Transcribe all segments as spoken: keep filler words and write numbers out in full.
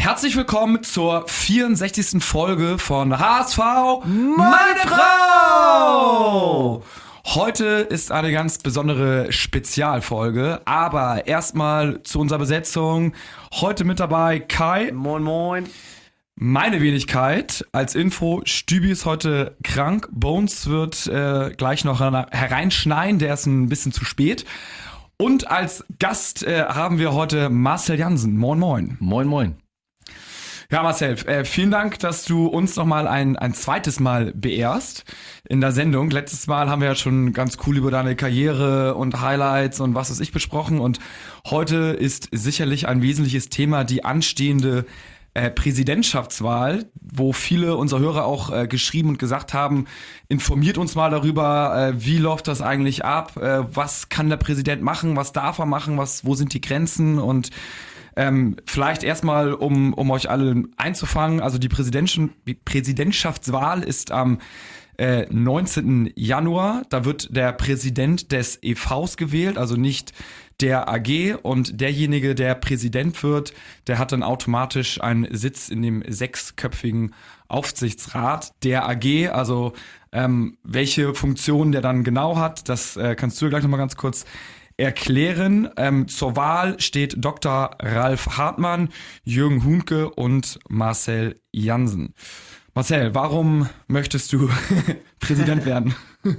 Herzlich willkommen zur vierundsechzigsten Folge von H S V, meine Frau! Heute ist eine ganz besondere Spezialfolge, aber erstmal zu unserer Besetzung. Heute mit dabei Kai. Moin, moin. Meine Wenigkeit. Als Info, Stübi ist heute krank. Bones wird äh, gleich noch hereinschneien, der ist ein bisschen zu spät. Und als Gast äh, haben wir heute Marcel Jansen. Moin, moin. Moin, moin. Ja, Marcel, äh, vielen Dank, dass du uns nochmal ein, ein zweites Mal beehrst in der Sendung. Letztes Mal haben wir ja schon ganz cool über deine Karriere und Highlights und was weiß ich besprochen. Und heute ist sicherlich ein wesentliches Thema die anstehende äh, Präsidentschaftswahl, wo viele unserer Hörer auch äh, geschrieben und gesagt haben, informiert uns mal darüber, äh, wie läuft das eigentlich ab, äh, was kann der Präsident machen, was darf er machen, was, wo sind die Grenzen und Ähm, vielleicht erstmal, um, um euch alle einzufangen, also die, Präsidentsch- die Präsidentschaftswahl ist am äh, neunzehnten Januar. Da wird der Präsident des E Vs gewählt, also nicht der A G. Und derjenige, der Präsident wird, der hat dann automatisch einen Sitz in dem sechsköpfigen Aufsichtsrat der A G. Also ähm, welche Funktion der dann genau hat, das äh, kannst du gleich nochmal ganz kurz erklären. Ähm, zur Wahl steht Doktor Ralf Hartmann, Jürgen Hunke und Marcel Jansen. Marcel, warum möchtest du Präsident werden?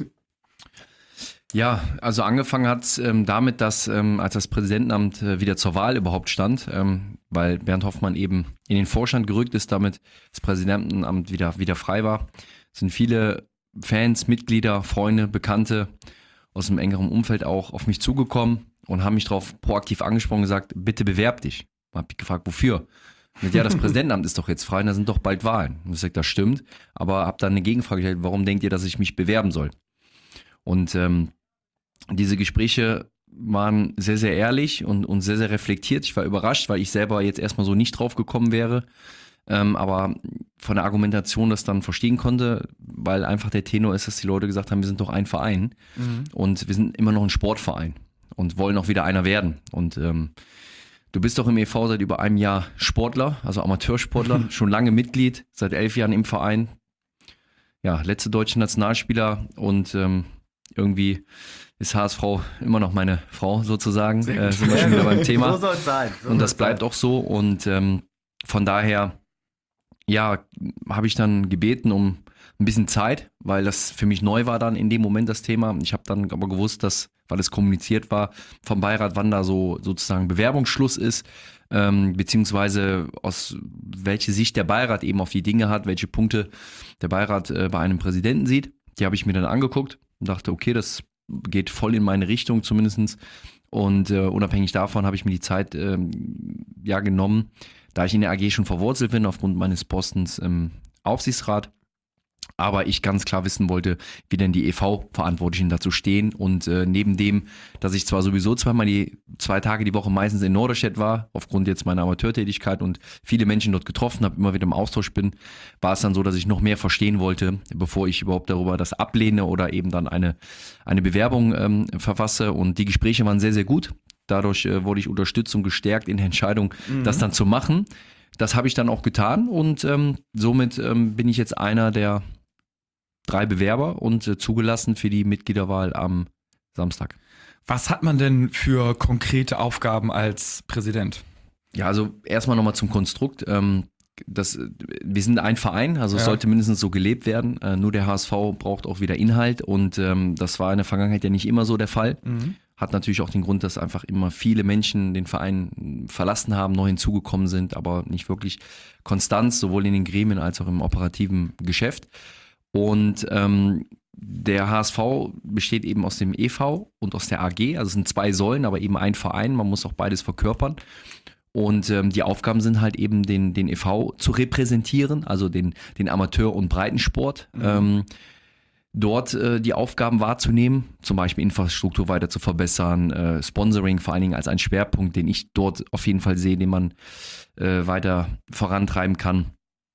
Ja, also angefangen hat es ähm, damit, dass ähm, als das Präsidentenamt äh, wieder zur Wahl überhaupt stand, ähm, weil Bernd Hoffmann eben in den Vorstand gerückt ist, damit das Präsidentenamt wieder, wieder frei war, sind viele Fans, Mitglieder, Freunde, Bekannte aus dem engeren Umfeld auch auf mich zugekommen und haben mich darauf proaktiv angesprochen und gesagt, bitte bewerb dich. Hab ich gefragt, wofür? Und ja, das Präsidentenamt ist doch jetzt frei und da sind doch bald Wahlen. Und ich sage, das stimmt, aber habe dann eine Gegenfrage gestellt, warum denkt ihr, dass ich mich bewerben soll? Und ähm, diese Gespräche waren sehr, sehr ehrlich und, und sehr, sehr reflektiert. Ich war überrascht, weil ich selber jetzt erstmal so nicht drauf gekommen wäre, ähm, aber von der Argumentation das dann verstehen konnte, weil einfach der Tenor ist, dass die Leute gesagt haben, wir sind doch ein Verein mhm. und wir sind immer noch ein Sportverein und wollen auch wieder einer werden. Und ähm, du bist doch im E V seit über einem Jahr Sportler, also Amateursportler, mhm. schon lange Mitglied, seit elf Jahren im Verein. Ja, letzte deutsche Nationalspieler und ähm, irgendwie ist H S V immer noch meine Frau sozusagen. Äh, sind wir schon wieder beim Thema. So soll es sein. So und das bleibt sein. Auch so und ähm, von daher ja, habe ich dann gebeten um ein bisschen Zeit, weil das für mich neu war dann in dem Moment das Thema. Ich habe dann aber gewusst, dass, weil es kommuniziert war vom Beirat, wann da so sozusagen Bewerbungsschluss ist, ähm, beziehungsweise aus welche Sicht der Beirat eben auf die Dinge hat, welche Punkte der Beirat äh, bei einem Präsidenten sieht. Die habe ich mir dann angeguckt und dachte, okay, das geht voll in meine Richtung zumindest. Und äh, unabhängig davon habe ich mir die Zeit ähm, ja genommen, da ich in der A G schon verwurzelt bin aufgrund meines Postens im Aufsichtsrat, aber ich ganz klar wissen wollte, wie denn die E V-Verantwortlichen dazu stehen und äh, neben dem, dass ich zwar sowieso zweimal die zwei Tage die Woche meistens in Norderstedt war, aufgrund jetzt meiner Amateurtätigkeit und viele Menschen dort getroffen habe, immer wieder im Austausch bin, war es dann so, dass ich noch mehr verstehen wollte, bevor ich überhaupt darüber das ablehne oder eben dann eine, eine Bewerbung ähm, verfasse und die Gespräche waren sehr, sehr gut. Dadurch äh, wurde ich unterstützt und gestärkt in der Entscheidung, mhm. das dann zu machen. Das habe ich dann auch getan und ähm, somit ähm, bin ich jetzt einer der drei Bewerber und äh, zugelassen für die Mitgliederwahl am Samstag. Was hat man denn für konkrete Aufgaben als Präsident? Ja, also erstmal nochmal zum Konstrukt. Ähm, das, wir sind ein Verein, also es ja. sollte mindestens so gelebt werden. Äh, nur der H S V braucht auch wieder Inhalt und ähm, das war in der Vergangenheit ja nicht immer so der Fall. Mhm. Hat natürlich auch den Grund, dass einfach immer viele Menschen den Verein verlassen haben, neu hinzugekommen sind, aber nicht wirklich Konstanz, sowohl in den Gremien als auch im operativen Geschäft. Und ähm, der H S V besteht eben aus dem E V und aus der A G, also es sind zwei Säulen, aber eben ein Verein, man muss auch beides verkörpern. Und ähm, die Aufgaben sind halt eben den, den E V zu repräsentieren, also den, den Amateur- und Breitensport. Mhm. Ähm, dort äh, die Aufgaben wahrzunehmen, zum Beispiel Infrastruktur weiter zu verbessern, äh, Sponsoring vor allen Dingen als ein Schwerpunkt, den ich dort auf jeden Fall sehe, den man äh, weiter vorantreiben kann.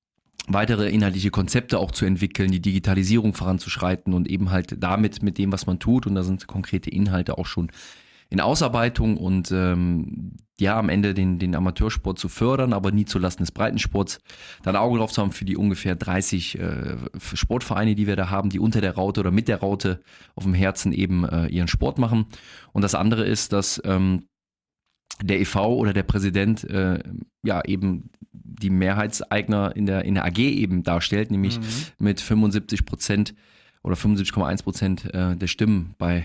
Weitere inhaltliche Konzepte auch zu entwickeln, die Digitalisierung voranzuschreiten und eben halt damit mit dem, was man tut, und da sind konkrete Inhalte auch schon in Ausarbeitung und ähm, ja, am Ende den, den Amateursport zu fördern, aber nie zulasten des Breitensports. Dann Auge drauf zu haben für die ungefähr dreißig äh, Sportvereine, die wir da haben, die unter der Raute oder mit der Raute auf dem Herzen eben äh, ihren Sport machen. Und das andere ist, dass ähm, der E V oder der Präsident äh, ja eben die Mehrheitseigner in der, in der A G eben darstellt, nämlich mhm. mit fünfundsiebzig Prozent oder fünfundsiebzig Komma eins Prozent äh, der Stimmen bei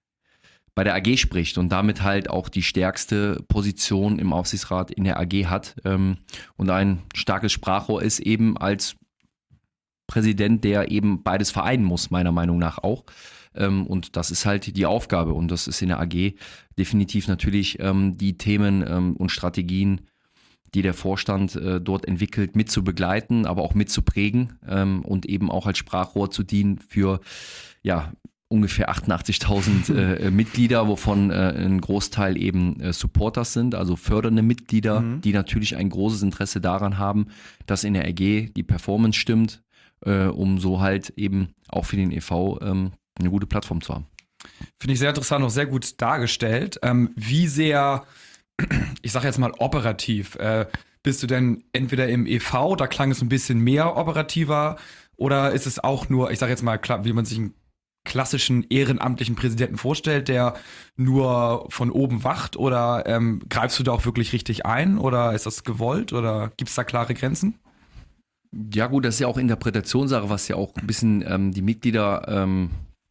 bei der A G spricht und damit halt auch die stärkste Position im Aufsichtsrat in der A G hat ähm, und ein starkes Sprachrohr ist eben als Präsident, der eben beides vereinen muss, meiner Meinung nach auch. Ähm, und das ist halt die Aufgabe und das ist in der A G definitiv natürlich ähm, die Themen ähm, und Strategien, die der Vorstand äh, dort entwickelt, mit zu begleiten, aber auch mit zu prägen ähm, und eben auch als Sprachrohr zu dienen für, ja, ungefähr achtundachtzigtausend äh, Mitglieder, wovon äh, ein Großteil eben äh, Supporters sind, also fördernde Mitglieder, mhm. die natürlich ein großes Interesse daran haben, dass in der A G die Performance stimmt, äh, um so halt eben auch für den E V ähm, eine gute Plattform zu haben. Finde ich sehr interessant, auch sehr gut dargestellt. Ähm, wie sehr, ich sage jetzt mal operativ, äh, bist du denn entweder im E V, da klang es ein bisschen mehr operativer, oder ist es auch nur, ich sage jetzt mal, wie man sich ein klassischen ehrenamtlichen Präsidenten vorstellt, der nur von oben wacht, oder ähm, greifst du da auch wirklich richtig ein oder ist das gewollt oder gibt es da klare Grenzen? Ja gut, das ist ja auch Interpretationssache, was ja auch ein bisschen ähm, die Mitglieder ähm,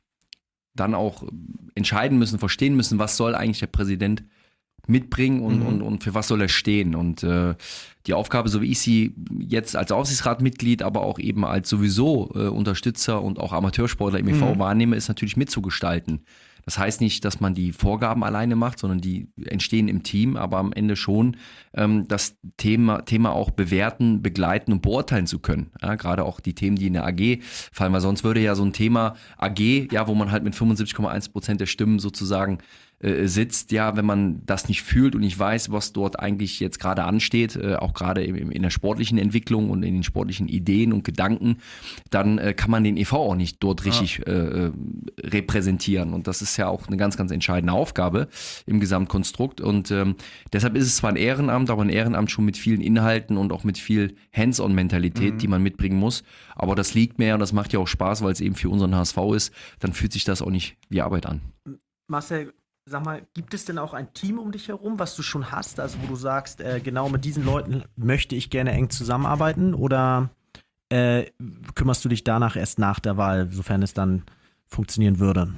dann auch entscheiden müssen, verstehen müssen, was soll eigentlich der Präsident mitbringen und, mhm. und, und für was soll er stehen. Und äh, die Aufgabe, so wie ich sie jetzt als Aufsichtsratmitglied, aber auch eben als sowieso äh, Unterstützer und auch Amateursportler im E V mhm. wahrnehme, ist natürlich mitzugestalten. Das heißt nicht, dass man die Vorgaben alleine macht, sondern die entstehen im Team, aber am Ende schon ähm, das Thema, Thema auch bewerten, begleiten und beurteilen zu können. Ja, gerade auch die Themen, die in der A G fallen, weil sonst würde ja so ein Thema A G, ja, wo man halt mit fünfundsiebzig Komma eins Prozent der Stimmen sozusagen äh, sitzt, ja, wenn man das nicht fühlt und nicht weiß, was dort eigentlich jetzt gerade ansteht, äh, auch gerade in, in der sportlichen Entwicklung und in den sportlichen Ideen und Gedanken, dann äh, kann man den E V auch nicht dort richtig ja. äh, repräsentieren. Und das ist ja auch eine ganz, ganz entscheidende Aufgabe im Gesamtkonstrukt. Und ähm, deshalb ist es zwar ein Ehrenamt, aber ein Ehrenamt schon mit vielen Inhalten und auch mit viel Hands-on-Mentalität, mhm. die man mitbringen muss. Aber das liegt mir und das macht ja auch Spaß, weil es eben für unseren H S V ist. Dann fühlt sich das auch nicht wie Arbeit an. Marcel, sag mal, gibt es denn auch ein Team um dich herum, was du schon hast? Also wo du sagst, äh, genau mit diesen Leuten möchte ich gerne eng zusammenarbeiten? Oder äh, kümmerst du dich danach erst nach der Wahl, sofern es dann funktionieren würde?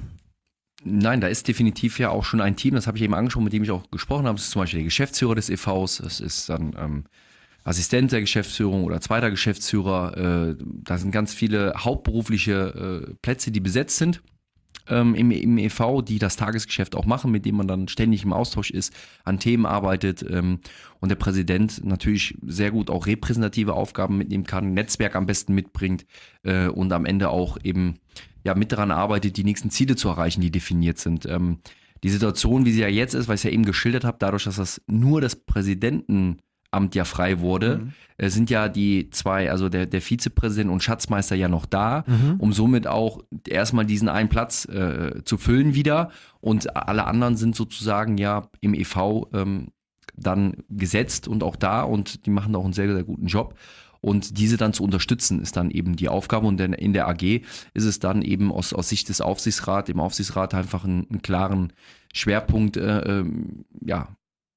Nein, da ist definitiv ja auch schon ein Team, das habe ich eben angesprochen, mit dem ich auch gesprochen habe. Das ist zum Beispiel der Geschäftsführer des E Vs, das ist dann ähm, Assistent der Geschäftsführung oder zweiter Geschäftsführer. Äh, da sind ganz viele hauptberufliche äh, Plätze, die besetzt sind ähm, im, im E V, die das Tagesgeschäft auch machen, mit dem man dann ständig im Austausch ist, an Themen arbeitet ähm, und der Präsident natürlich sehr gut auch repräsentative Aufgaben mitnehmen kann, Netzwerk am besten mitbringt äh, und am Ende auch eben ja mit daran arbeitet, die nächsten Ziele zu erreichen, die definiert sind. Ähm, die Situation, wie sie ja jetzt ist, weil ich es ja eben geschildert habe, dadurch, dass das nur das Präsidentenamt ja frei wurde, mhm. äh, sind ja die zwei, also der, der Vizepräsident und Schatzmeister ja noch da, mhm. um somit auch erstmal diesen einen Platz äh, zu füllen wieder und alle anderen sind sozusagen ja im E V ähm, dann gesetzt und auch da und die machen auch einen sehr, sehr guten Job. Und diese dann zu unterstützen, ist dann eben die Aufgabe. Und in der A G ist es dann eben aus, aus Sicht des Aufsichtsrats, im Aufsichtsrat einfach einen, einen klaren Schwerpunkt äh, ähm, ja,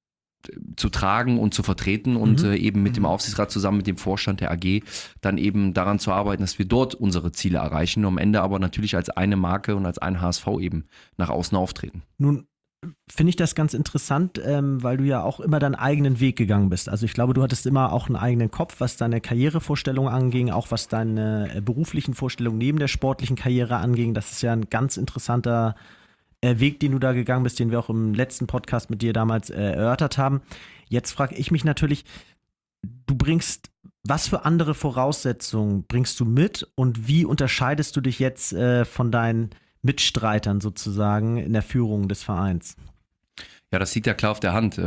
zu tragen und zu vertreten und mhm. äh, eben mit dem Aufsichtsrat zusammen mit dem Vorstand der A G dann eben daran zu arbeiten, dass wir dort unsere Ziele erreichen und am Ende aber natürlich als eine Marke und als ein H S V eben nach außen auftreten. Nun finde ich das ganz interessant, ähm, weil du ja auch immer deinen eigenen Weg gegangen bist. Also ich glaube, du hattest immer auch einen eigenen Kopf, was deine Karrierevorstellungen anging, auch was deine äh, beruflichen Vorstellungen neben der sportlichen Karriere anging. Das ist ja ein ganz interessanter äh, Weg, den du da gegangen bist, den wir auch im letzten Podcast mit dir damals äh, erörtert haben. Jetzt frage ich mich natürlich, du bringst, was für andere Voraussetzungen bringst du mit und wie unterscheidest du dich jetzt äh, von deinen Mitstreitern sozusagen in der Führung des Vereins? Ja, das liegt ja klar auf der Hand.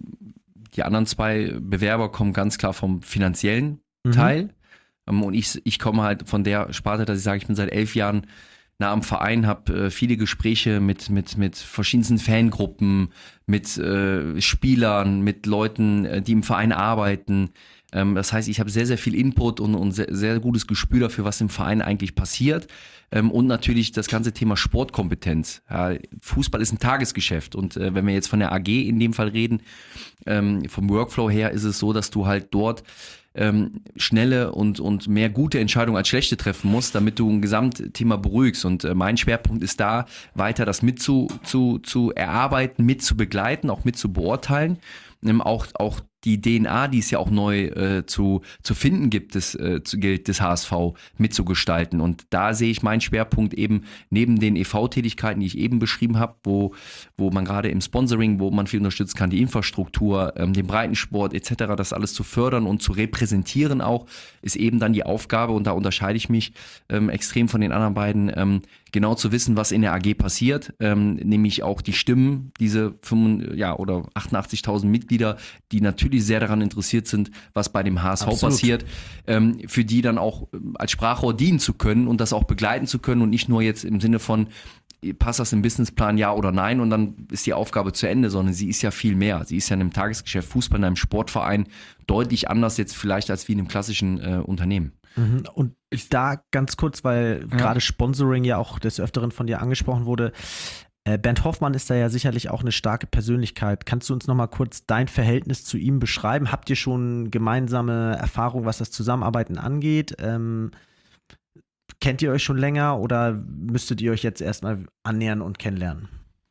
Die anderen zwei Bewerber kommen ganz klar vom finanziellen mhm. Teil und ich, ich komme halt von der Sparte, dass ich sage, ich bin seit elf Jahren nah am Verein, habe äh, viele Gespräche mit, mit, mit verschiedensten Fangruppen, mit äh, Spielern, mit Leuten, äh, die im Verein arbeiten. Ähm, das heißt, ich habe sehr, sehr viel Input und, und sehr, sehr gutes Gespür dafür, was im Verein eigentlich passiert. Ähm, und natürlich das ganze Thema Sportkompetenz. Ja, Fußball ist ein Tagesgeschäft und äh, wenn wir jetzt von der A G in dem Fall reden, ähm, vom Workflow her ist es so, dass du halt dort ähm, schnelle und, und mehr gute Entscheidungen als schlechte treffen musst, damit du ein Gesamtthema beruhigst. Und äh, mein Schwerpunkt ist da, weiter das mit zu, zu, zu erarbeiten, mit zu begleiten, auch mit zu beurteilen. Ähm, auch, auch die D N A, die es ja auch neu äh, zu, zu finden gibt, des, äh, zu, gilt des H S V mitzugestalten. Und da sehe ich meinen Schwerpunkt eben neben den E V-Tätigkeiten, die ich eben beschrieben habe, wo, wo man gerade im Sponsoring, wo man viel unterstützen kann, die Infrastruktur, ähm, den Breitensport et cetera, das alles zu fördern und zu repräsentieren auch, ist eben dann die Aufgabe, und da unterscheide ich mich ähm, extrem von den anderen beiden, ähm, genau zu wissen, was in der A G passiert, ähm, nämlich auch die Stimmen, diese fünf, ja, oder achtundachtzigtausend Mitglieder, die natürlich sehr daran interessiert sind, was bei dem H S V Absolut. passiert, ähm, für die dann auch ähm, als Sprachrohr dienen zu können und das auch begleiten zu können und nicht nur jetzt im Sinne von, passt das im Businessplan, ja oder nein, und dann ist die Aufgabe zu Ende, sondern sie ist ja viel mehr. Sie ist ja in einem Tagesgeschäft, Fußball, in einem Sportverein deutlich anders jetzt vielleicht als wie in einem klassischen äh, Unternehmen. Mhm. Und da ganz kurz, weil Ja. gerade Sponsoring ja auch des Öfteren von dir angesprochen wurde. Äh, Bernd Hoffmann ist da ja sicherlich auch eine starke Persönlichkeit. Kannst du uns nochmal kurz dein Verhältnis zu ihm beschreiben? Habt ihr schon gemeinsame Erfahrungen, was das Zusammenarbeiten angeht? Ähm, kennt ihr euch schon länger oder müsstet ihr euch jetzt erstmal annähern und kennenlernen?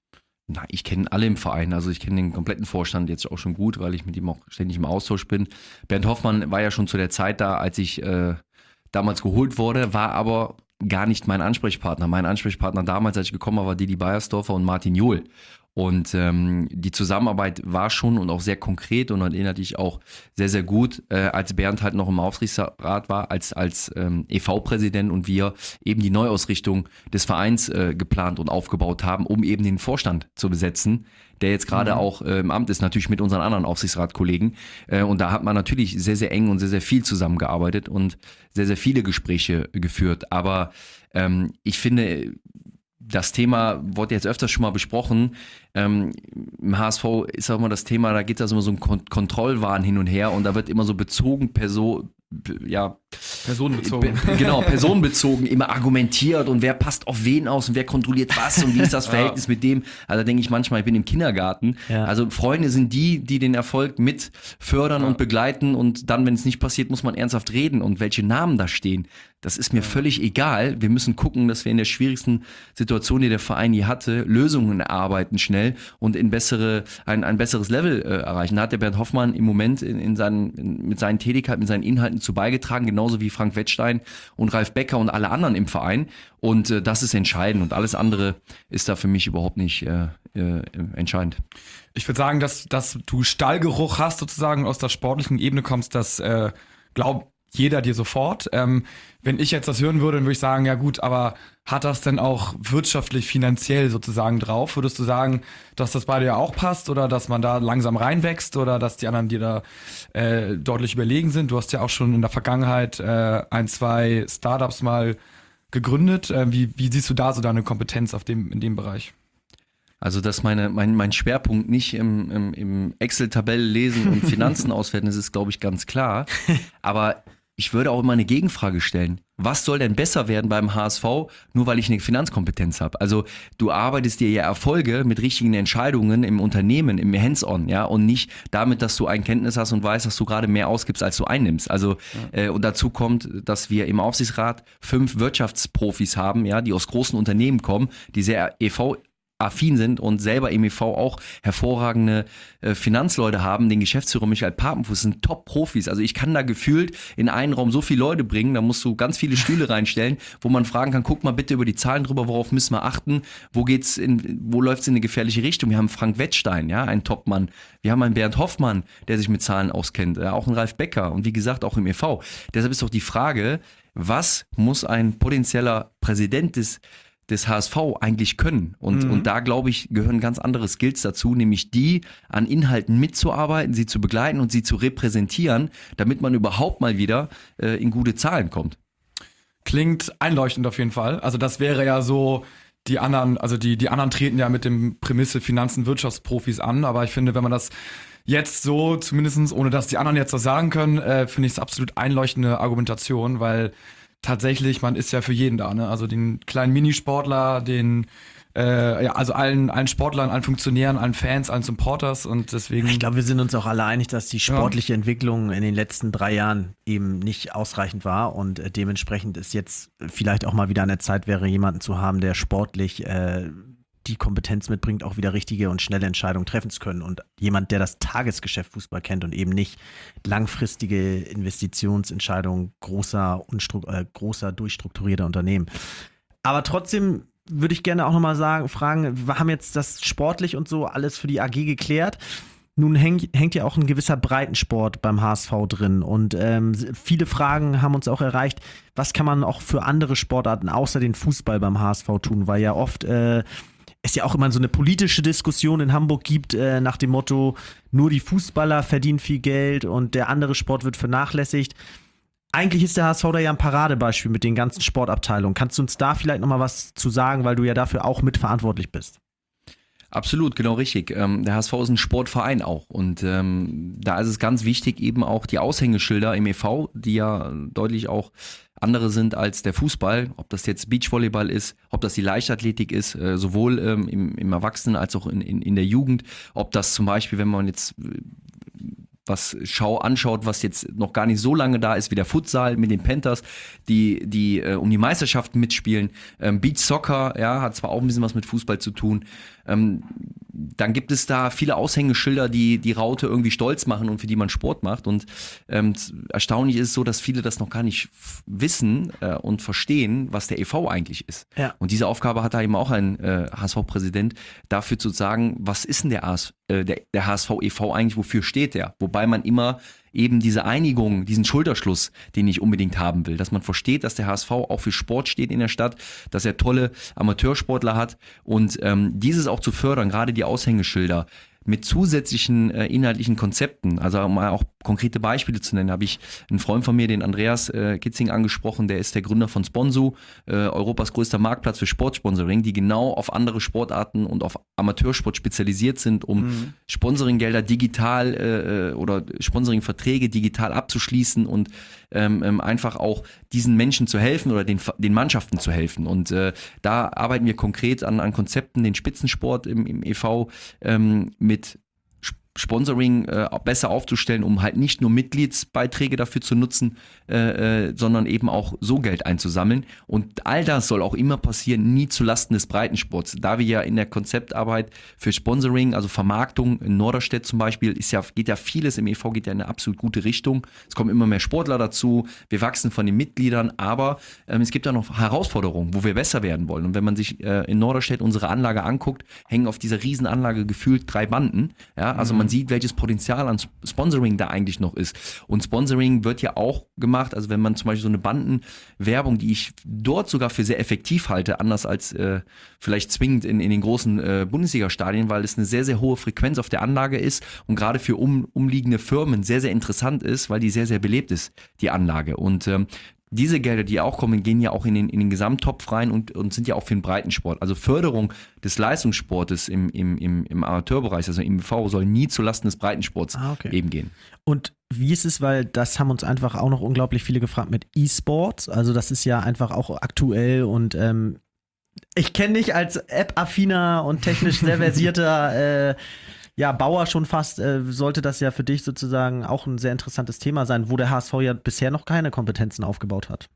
Na, ich kenne alle im Verein, also ich kenne den kompletten Vorstand jetzt auch schon gut, weil ich mit ihm auch ständig im Austausch bin. Bernd Hoffmann war ja schon zu der Zeit da, als ich äh, damals geholt wurde, war aber gar nicht mein Ansprechpartner. Mein Ansprechpartner damals, als ich gekommen war, war Didi Beiersdorfer und Martin Johl. Und ähm, die Zusammenarbeit war schon und auch sehr konkret und erinnerte ich auch sehr, sehr gut, äh, als Bernd halt noch im Aufsichtsrat war, als, als ähm, E V-Präsident und wir eben die Neuausrichtung des Vereins äh, geplant und aufgebaut haben, um eben den Vorstand zu besetzen, der jetzt gerade mhm. auch äh, im Amt ist, natürlich mit unseren anderen Aufsichtsratkollegen. Äh, und da hat man natürlich sehr, sehr eng und sehr, sehr viel zusammengearbeitet und sehr, sehr viele Gespräche geführt. Aber ähm, ich finde, das Thema wurde jetzt öfters schon mal besprochen. Ähm, im H S V ist auch immer das Thema, da geht das immer so ein Kon- Kontrollwahn hin und her und da wird immer so bezogen, Person, ja, Personenbezogen. Pe- genau, personenbezogen immer argumentiert und wer passt auf wen aus und wer kontrolliert was und wie ist das Verhältnis ja. mit dem. Also da denke ich manchmal, ich bin im Kindergarten. Ja. Also Freunde sind die, die den Erfolg mit fördern ja. und begleiten und dann, wenn es nicht passiert, muss man ernsthaft reden und welche Namen da stehen. Das ist mir ja. völlig egal. Wir müssen gucken, dass wir in der schwierigsten Situation, die der Verein je hatte, Lösungen erarbeiten schnell und in bessere, ein, ein besseres Level äh, erreichen. Da hat der Bernd Hoffmann im Moment in, in seinen, in, mit seinen Tätigkeiten, mit seinen Inhalten zu beigetragen, genauso wie Frank Wettstein und Ralf Becker und alle anderen im Verein. Und äh, das ist entscheidend und alles andere ist da für mich überhaupt nicht äh, äh, entscheidend. Ich würde sagen, dass, dass du Stallgeruch hast, sozusagen aus der sportlichen Ebene kommst, das äh, glaubt jeder dir sofort. Ähm, wenn ich jetzt das hören würde, dann würde ich sagen, ja gut, aber hat das denn auch wirtschaftlich, finanziell sozusagen drauf? Würdest du sagen, dass das bei dir auch passt oder dass man da langsam reinwächst oder dass die anderen dir da äh, deutlich überlegen sind? Du hast ja auch schon in der Vergangenheit äh, ein, zwei Startups mal gegründet. Äh, wie, wie siehst du da so deine Kompetenz auf dem, in dem Bereich? Also, dass meine, mein, mein Schwerpunkt nicht im, im, im Excel-Tabelle lesen und Finanzen auswerten, das ist, glaube ich, ganz klar. Aber ich würde auch immer eine Gegenfrage stellen. Was soll denn besser werden beim H S V, nur weil ich eine Finanzkompetenz habe? Also du arbeitest dir ja Erfolge mit richtigen Entscheidungen im Unternehmen, im Hands-on, ja, und nicht damit, dass du ein Kenntnis hast und weißt, dass du gerade mehr ausgibst, als du einnimmst. Also ja. äh, und dazu kommt, dass wir im Aufsichtsrat fünf Wirtschaftsprofis haben, ja, die aus großen Unternehmen kommen, die sehr E V affin sind und selber im E V auch hervorragende äh, Finanzleute haben. Den Geschäftsführer Michael Papenfuß sind Top-Profis. Also ich kann da gefühlt in einen Raum so viele Leute bringen, da musst du ganz viele Stühle reinstellen, wo man fragen kann, guck mal bitte über die Zahlen drüber, worauf müssen wir achten, wo geht's in, wo läuft's in eine gefährliche Richtung. Wir haben Frank Wettstein, ja, ein Topmann. Wir haben einen Bernd Hoffmann, der sich mit Zahlen auskennt, ja, auch einen Ralf Becker und wie gesagt auch im E V. Deshalb ist doch die Frage, was muss ein potenzieller Präsident des des H S V eigentlich können. Und, mhm. und da, glaube ich, gehören ganz andere Skills dazu, nämlich die, an Inhalten mitzuarbeiten, sie zu begleiten und sie zu repräsentieren, damit man überhaupt mal wieder äh, in gute Zahlen kommt. klingt einleuchtend auf jeden Fall. Also das wäre ja so, die anderen, also die, die anderen treten ja mit dem Prämisse Finanzen, Wirtschaftsprofis an, aber ich finde, wenn man das jetzt so, zumindest ohne dass die anderen jetzt das sagen können, äh, finde ich es absolut einleuchtende Argumentation, weil tatsächlich, man ist ja für jeden da, ne? Also den kleinen Minisportler, den Äh, ja, also allen, allen Sportlern, allen Funktionären, allen Fans, allen Supporters und deswegen. Ich glaube, wir sind uns auch alle einig, dass die sportliche ja. Entwicklung in den letzten drei Jahren eben nicht ausreichend war und äh, dementsprechend ist jetzt vielleicht auch mal wieder an der Zeit wäre, jemanden zu haben, der sportlich äh, die Kompetenz mitbringt, auch wieder richtige und schnelle Entscheidungen treffen zu können und jemand, der das Tagesgeschäft Fußball kennt und eben nicht langfristige Investitionsentscheidungen großer, unstru- äh, großer durchstrukturierter Unternehmen. Aber trotzdem würde ich gerne auch nochmal sagen, fragen, wir haben jetzt das sportlich und so alles für die A G geklärt. Nun hängt, hängt ja auch ein gewisser Breitensport beim H S V drin und ähm, viele Fragen haben uns auch erreicht, was kann man auch für andere Sportarten außer den Fußball beim H S V tun, weil ja oft äh, es ja auch immer so eine politische Diskussion in Hamburg gibt, äh, nach dem Motto, nur die Fußballer verdienen viel Geld und der andere Sport wird vernachlässigt. Eigentlich ist der H S V da ja ein Paradebeispiel mit den ganzen Sportabteilungen. Kannst du uns da vielleicht nochmal was zu sagen, weil du ja dafür auch mitverantwortlich bist? Absolut, genau richtig. Ähm, der H S V ist ein Sportverein auch und ähm, da ist es ganz wichtig, eben auch die Aushängeschilder im E V, die ja deutlich auch andere sind als der Fußball, ob das jetzt Beachvolleyball ist, ob das die Leichtathletik ist, äh, sowohl ähm, im, im Erwachsenen- als auch in, in, in der Jugend, ob das zum Beispiel, wenn man jetzt was Schau anschaut, was jetzt noch gar nicht so lange da ist, wie der Futsal mit den Panthers, die, die äh, um die Meisterschaften mitspielen. Ähm, Beach Soccer, ja, hat zwar auch ein bisschen was mit Fußball zu tun. Ähm, dann gibt es da viele Aushängeschilder, die die Raute irgendwie stolz machen und für die man Sport macht. Und ähm, erstaunlich ist es so, dass viele das noch gar nicht f- wissen äh, und verstehen, was der E V eigentlich ist. Ja. Und diese Aufgabe hat da eben auch ein äh, H S V-Präsident, dafür zu sagen, was ist denn der, A S, äh, der, der H S V E V eigentlich, wofür steht der? Wobei man immer eben diese Einigung, diesen Schulterschluss, den ich unbedingt haben will, dass man versteht, dass der H S V auch für Sport steht in der Stadt, dass er tolle Amateursportler hat und ähm, dieses auch zu fördern, gerade die Aushängeschilder mit zusätzlichen äh, inhaltlichen Konzepten, also mal auch konkrete Beispiele zu nennen, habe ich einen Freund von mir, den Andreas äh, Kitzing, angesprochen, der ist der Gründer von Sponsu, äh, Europas größter Marktplatz für Sportsponsoring, die genau auf andere Sportarten und auf Amateursport spezialisiert sind, um mhm. Sponsoringgelder digital äh, oder Sponsoringverträge digital abzuschließen und ähm, ähm, einfach auch diesen Menschen zu helfen oder den, den Mannschaften zu helfen. Und äh, da arbeiten wir konkret an, an Konzepten, den Spitzensport im, im E V ähm, mit Sponsoring äh, besser aufzustellen, um halt nicht nur Mitgliedsbeiträge dafür zu nutzen, äh, äh, sondern eben auch so Geld einzusammeln. Und all das soll auch immer passieren, nie zulasten des Breitensports. Da wir ja in der Konzeptarbeit für Sponsoring, also Vermarktung in Norderstedt zum Beispiel, ist ja, geht ja vieles im E V, geht ja in eine absolut gute Richtung. Es kommen immer mehr Sportler dazu, wir wachsen von den Mitgliedern, aber ähm, es gibt ja noch Herausforderungen, wo wir besser werden wollen. Und wenn man sich äh, in Norderstedt unsere Anlage anguckt, hängen auf dieser Riesenanlage gefühlt drei Banden. Ja, also mhm. man sieht, welches Potenzial an Sponsoring da eigentlich noch ist. Und Sponsoring wird ja auch gemacht, also wenn man zum Beispiel so eine Bandenwerbung, die ich dort sogar für sehr effektiv halte, anders als äh, vielleicht zwingend in, in den großen äh, Bundesliga-Stadien, weil es eine sehr, sehr hohe Frequenz auf der Anlage ist und gerade für um, umliegende Firmen sehr, sehr interessant ist, weil die sehr, sehr belebt ist, die Anlage. Und ähm, diese Gelder, die auch kommen, gehen ja auch in den, in den Gesamttopf rein und, und sind ja auch für den Breitensport. Also Förderung des Leistungssportes im, im, im, im Amateurbereich, also im E V, soll nie zulasten des Breitensports ah, okay. eben gehen. Und wie ist es, weil das haben uns einfach auch noch unglaublich viele gefragt mit E-Sports. Also das ist ja einfach auch aktuell und ähm, ich kenne dich als App-affiner und technisch sehr versierter äh, ja, Bauer schon fast, äh, sollte das ja für dich sozusagen auch ein sehr interessantes Thema sein, wo der H S V ja bisher noch keine Kompetenzen aufgebaut hat.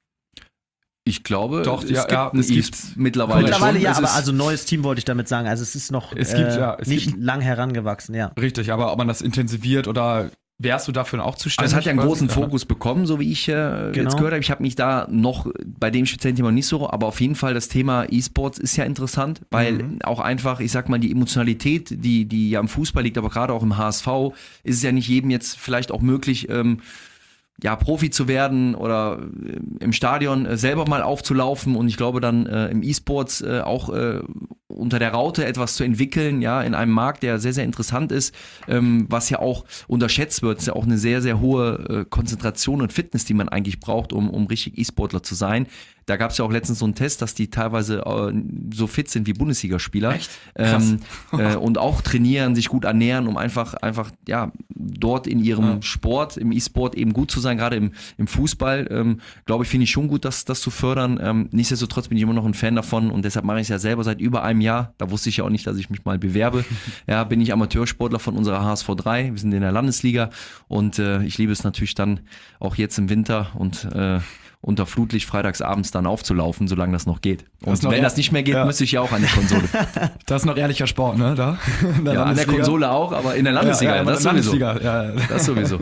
Ich glaube, doch, es ja, gibt, ja, es gibt mittlerweile Mittlerweile schon. ja, es aber also neues Team wollte ich damit sagen. Also es ist noch es gibt, äh, ja, es nicht gibt, lang herangewachsen, ja. Richtig, aber ob man das intensiviert oder wärst du dafür auch zuständig? Also es hat ja einen großen ja. Fokus bekommen, so wie ich äh, genau. jetzt gehört habe. Ich habe mich da noch bei dem speziellen Thema nicht so, aber auf jeden Fall das Thema E-Sports ist ja interessant, weil mhm. auch einfach, ich sag mal, die Emotionalität, die, die ja im Fußball liegt, aber gerade auch im H S V, ist es ja nicht jedem jetzt vielleicht auch möglich, ähm, ja, Profi zu werden oder äh, im Stadion äh, selber mal aufzulaufen und ich glaube dann äh, im E-Sports äh, auch äh, unter der Raute etwas zu entwickeln, ja, in einem Markt, der sehr, sehr interessant ist, ähm, was ja auch unterschätzt wird. Es ist ja auch eine sehr, sehr hohe äh, Konzentration und Fitness, die man eigentlich braucht, um, um richtig E-Sportler zu sein. Da gab es ja auch letztens so einen Test, dass die teilweise äh, so fit sind wie Bundesligaspieler. Echt? Krass. Ähm, äh, und auch trainieren, sich gut ernähren, um einfach, einfach ja, dort in ihrem Ja. Sport, im E-Sport eben gut zu sein, gerade im, im Fußball. Ähm, glaube ich, finde ich schon gut, das, das zu fördern. Ähm, nichtsdestotrotz bin ich immer noch ein Fan davon und deshalb mache ich es ja selber seit über einem Jahr. Da wusste ich ja auch nicht, dass ich mich mal bewerbe. Ja, bin ich Amateursportler von unserer H S V drei. Wir sind in der Landesliga und äh, ich liebe es natürlich dann auch jetzt im Winter und äh, unter Flutlicht freitagsabends dann aufzulaufen, solange das noch geht. Und Das noch wenn eher- das nicht mehr geht, ja. müsste ich ja auch an die Konsole. Das ist noch ehrlicher Sport, ne? Da? In der Ja, an der Landesliga. Konsole auch, aber in der Landesliga, ja, ja, das in der sowieso. Landesliga, ja. Das sowieso.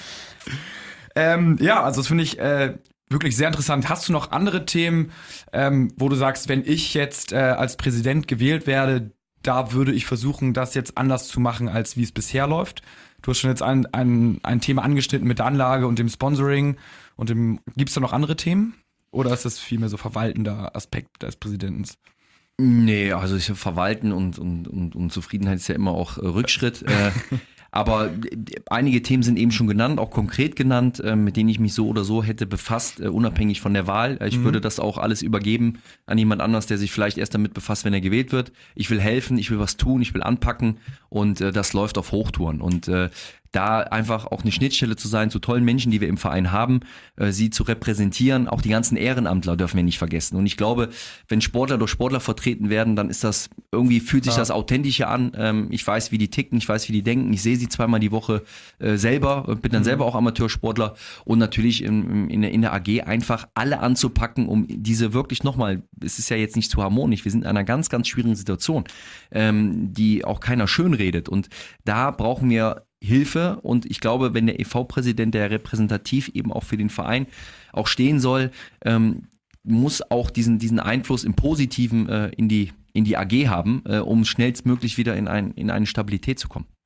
Ähm, ja, also das finde ich äh, wirklich sehr interessant. Hast du noch andere Themen, ähm, wo du sagst, wenn ich jetzt äh, als Präsident gewählt werde, da würde ich versuchen, das jetzt anders zu machen, als wie es bisher läuft? Du hast schon jetzt ein, ein, ein Thema angeschnitten mit der Anlage und dem Sponsoring. Und dem, gibt's da noch andere Themen? Oder ist das vielmehr so verwaltender Aspekt des Präsidenten? Nee, also ich, Verwalten und, und, und, und Zufriedenheit ist ja immer auch äh, Rückschritt. äh, aber äh, einige Themen sind eben schon genannt, auch konkret genannt, äh, mit denen ich mich so oder so hätte befasst, äh, unabhängig von der Wahl. Ich Mhm. würde das auch alles übergeben an jemand anders, der sich vielleicht erst damit befasst, wenn er gewählt wird. Ich will helfen, ich will was tun, ich will anpacken und äh, das läuft auf Hochtouren. Und äh, da einfach auch eine Schnittstelle zu sein zu tollen Menschen, die wir im Verein haben, äh, sie zu repräsentieren. Auch die ganzen Ehrenamtler dürfen wir nicht vergessen. Und ich glaube, wenn Sportler durch Sportler vertreten werden, dann ist das, irgendwie fühlt sich Ja. das authentischer an. Ähm, ich weiß, wie die ticken, ich weiß, wie die denken. Ich sehe sie zweimal die Woche äh, selber, und bin dann selber auch Amateursportler. Und natürlich in, in, in, der, in der A G einfach alle anzupacken, um diese wirklich nochmal, es ist ja jetzt nicht zu harmonisch, wir sind in einer ganz, ganz schwierigen Situation, ähm, die auch keiner schönredet. Und da brauchen wir Hilfe und ich glaube, wenn der E V-Präsident, der repräsentativ eben auch für den Verein auch stehen soll, ähm, muss auch diesen, diesen Einfluss im Positiven äh, in, die, in die A G haben, äh, um schnellstmöglich wieder in, ein, in eine Stabilität zu kommen.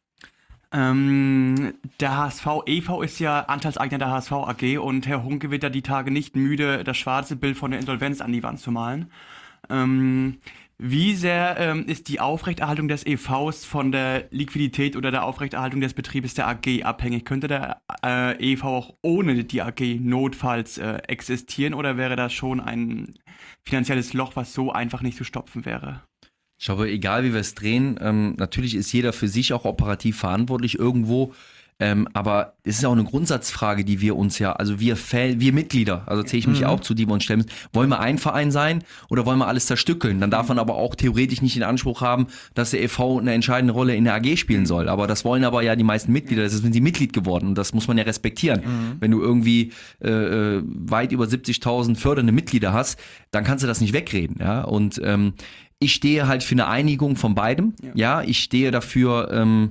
Ähm, der H S V E V ist ja Anteilseigner der H S V A G und Herr Hunke wird ja die Tage nicht müde, das schwarze Bild von der Insolvenz an die Wand zu malen. Ähm, wie sehr ähm, ist die Aufrechterhaltung des E Vs von der Liquidität oder der Aufrechterhaltung des Betriebes der A G abhängig? Könnte der äh, E V auch ohne die A G notfalls äh, existieren oder wäre das schon ein finanzielles Loch, was so einfach nicht zu stopfen wäre? Ich glaube, egal wie wir es drehen, ähm, natürlich ist jeder für sich auch operativ verantwortlich irgendwo. Ähm, aber es ist auch eine Grundsatzfrage, die wir uns ja, also wir Fan, wir Mitglieder, also zähle ich mich Mhm. auch zu, die wir uns stellen müssen. Wollen wir ein Verein sein oder wollen wir alles zerstückeln? Dann darf man aber auch theoretisch nicht den Anspruch haben, dass der E V eine entscheidende Rolle in der A G spielen soll. Aber das wollen aber ja die meisten Mitglieder, das sind sie Mitglied geworden und das muss man ja respektieren. Mhm. Wenn du irgendwie äh, äh, weit über siebzigtausend fördernde Mitglieder hast, dann kannst du das nicht wegreden. Ja? Und ähm, ich stehe halt für eine Einigung von beidem. Ja, Ja. ich stehe dafür, ähm,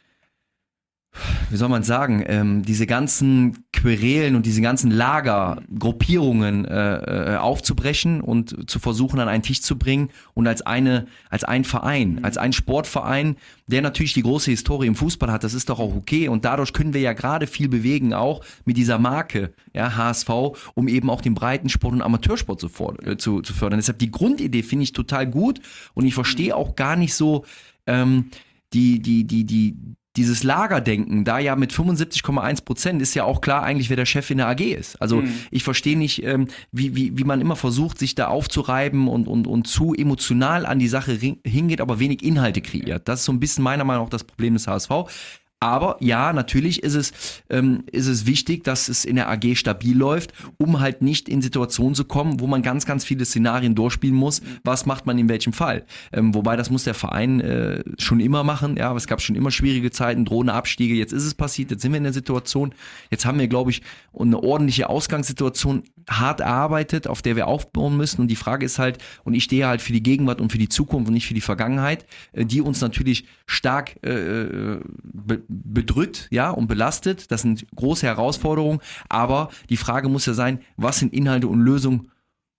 wie soll man sagen, ähm, diese ganzen Querelen und diese ganzen Lager, Gruppierungen äh, äh, aufzubrechen und zu versuchen, an einen Tisch zu bringen und als eine, als ein Verein, als ein Sportverein, der natürlich die große Historie im Fußball hat, das ist doch auch okay und dadurch können wir ja gerade viel bewegen, auch mit dieser Marke, ja, H S V, um eben auch den Breitensport und Amateursport zu, for- äh, zu, zu fördern. Deshalb die Grundidee finde ich total gut und ich verstehe auch gar nicht so ähm, die, die, die, die, dieses Lagerdenken, da ja mit fünfundsiebzig Komma eins Prozent ist ja auch klar eigentlich, wer der Chef in der A G ist. Also Mhm. ich verstehe nicht, ähm, wie, wie, wie man immer versucht, sich da aufzureiben und, und, und zu emotional an die Sache ring- hingeht, aber wenig Inhalte kreiert. Das ist so ein bisschen meiner Meinung nach das Problem des H S V. Aber ja, natürlich ist es, ähm, ist es wichtig, dass es in der A G stabil läuft, um halt nicht in Situationen zu kommen, wo man ganz, ganz viele Szenarien durchspielen muss. Was macht man in welchem Fall? Ähm, wobei, das muss der Verein äh, schon immer machen. Ja, aber es gab schon immer schwierige Zeiten, drohende Abstiege. Jetzt ist es passiert, jetzt sind wir in der Situation. Jetzt haben wir, glaube ich, eine ordentliche Ausgangssituation hart erarbeitet, auf der wir aufbauen müssen. Und die Frage ist halt, und ich stehe halt für die Gegenwart und für die Zukunft und nicht für die Vergangenheit, äh, die uns natürlich stark äh, be- bedrückt, ja, und belastet. Das sind große Herausforderungen. Aber die Frage muss ja sein, was sind Inhalte und Lösungen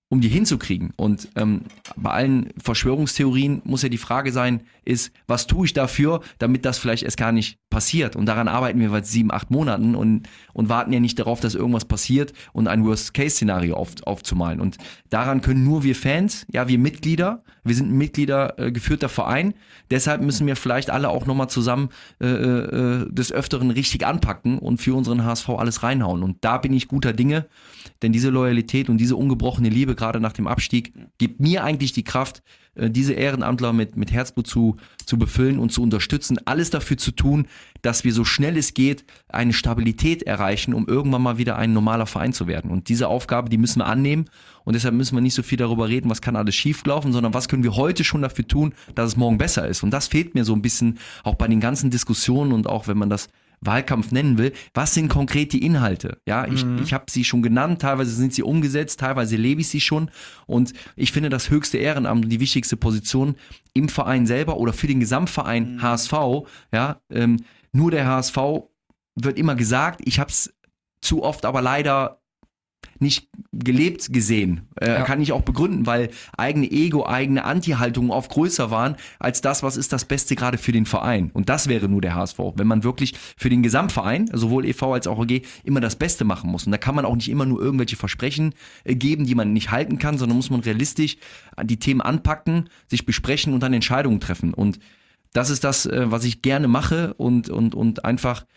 um die hinzukriegen. Und ähm, bei allen Verschwörungstheorien muss ja die Frage sein, ist, was tue ich dafür, damit das vielleicht erst gar nicht passiert? Und daran arbeiten wir seit sieben, acht Monaten und, und warten ja nicht darauf, dass irgendwas passiert und ein Worst-Case-Szenario auf, aufzumalen. Und daran können nur wir Fans, ja, wir Mitglieder, wir sind ein Mitglieder äh, geführter Verein, deshalb müssen wir vielleicht alle auch nochmal zusammen äh, äh, des Öfteren richtig anpacken und für unseren H S V alles reinhauen. Und da bin ich guter Dinge, denn diese Loyalität und diese ungebrochene Liebe, gerade nach dem Abstieg, gibt mir eigentlich die Kraft, diese Ehrenamtler mit, mit Herzblut zu, zu befüllen und zu unterstützen, alles dafür zu tun, dass wir so schnell es geht eine Stabilität erreichen, um irgendwann mal wieder ein normaler Verein zu werden. Und diese Aufgabe, die müssen wir annehmen und deshalb müssen wir nicht so viel darüber reden, was kann alles schieflaufen, sondern was können wir heute schon dafür tun, dass es morgen besser ist. Und das fehlt mir so ein bisschen auch bei den ganzen Diskussionen und auch wenn man das Wahlkampf nennen will, was sind konkret die Inhalte? Ja, ich, mhm. ich habe sie schon genannt, teilweise sind sie umgesetzt, teilweise lebe ich sie schon und ich finde das höchste Ehrenamt und die wichtigste Position im Verein selber oder für den Gesamtverein mhm. H S V, ja, ähm, nur der H S V wird immer gesagt, ich habe es zu oft aber leider nicht gelebt gesehen. Äh, ja. Kann ich auch begründen, weil eigene Ego, eigene Anti-Haltungen oft größer waren als das, was ist das Beste gerade für den Verein. Und das wäre nur der H S V. Wenn man wirklich für den Gesamtverein, sowohl E V als auch A G, immer das Beste machen muss. Und da kann man auch nicht immer nur irgendwelche Versprechen äh, geben, die man nicht halten kann, sondern muss man realistisch die Themen anpacken, sich besprechen und dann Entscheidungen treffen. Und das ist das, äh, was ich gerne mache und, und, und einfach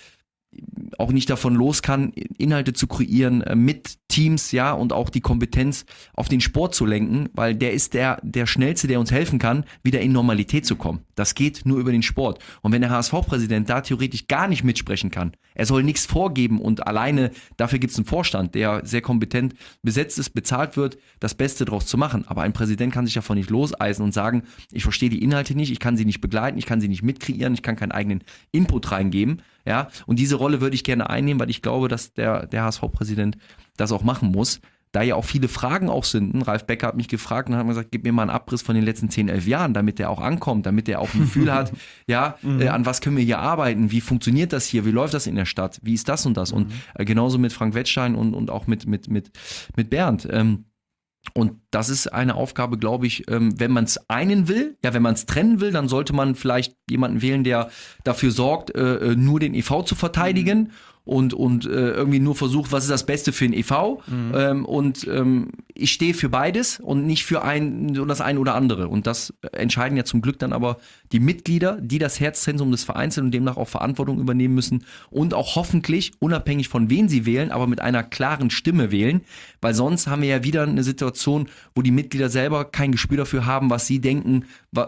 auch nicht davon los kann, Inhalte zu kreieren äh, mit Teams, ja, und auch die Kompetenz auf den Sport zu lenken, weil der ist der, der Schnellste, der uns helfen kann, wieder in Normalität zu kommen. Das geht nur über den Sport. Und wenn der H S V-Präsident da theoretisch gar nicht mitsprechen kann, er soll nichts vorgeben und alleine, dafür gibt es einen Vorstand, der sehr kompetent besetzt ist, bezahlt wird, das Beste draus zu machen. Aber ein Präsident kann sich davon nicht loseisen und sagen, ich verstehe die Inhalte nicht, ich kann sie nicht begleiten, ich kann sie nicht mitkreieren, ich kann keinen eigenen Input reingeben. Ja, und diese Rolle würde ich gerne einnehmen, weil ich glaube, dass der, der H S V-Präsident das auch machen muss. Da ja auch viele Fragen auch sind. Ralf Becker hat mich gefragt und hat mir gesagt, gib mir mal einen Abriss von den letzten zehn, elf Jahren, damit der auch ankommt, damit der auch ein Gefühl hat, ja, mhm. äh, an was können wir hier arbeiten, wie funktioniert das hier, wie läuft das in der Stadt, wie ist das und das. Mhm. Und äh, genauso mit Frank Wettstein und, und auch mit, mit, mit, mit Bernd. Ähm, Und das ist eine Aufgabe, glaube ich, wenn man es einen will, ja, wenn man es trennen will, dann sollte man vielleicht jemanden wählen, der dafür sorgt, nur den E V zu verteidigen. Mhm. und, und äh, irgendwie nur versucht, was ist das Beste für den E V. Mhm. Ähm, und ähm, ich stehe für beides und nicht für ein oder das eine oder andere. Und das entscheiden ja zum Glück dann aber die Mitglieder, die das Herzzentrum des Vereins sind und demnach auch Verantwortung übernehmen müssen und auch hoffentlich, unabhängig von wen sie wählen, aber mit einer klaren Stimme wählen. Weil sonst haben wir ja wieder eine Situation, wo die Mitglieder selber kein Gespür dafür haben, was sie denken,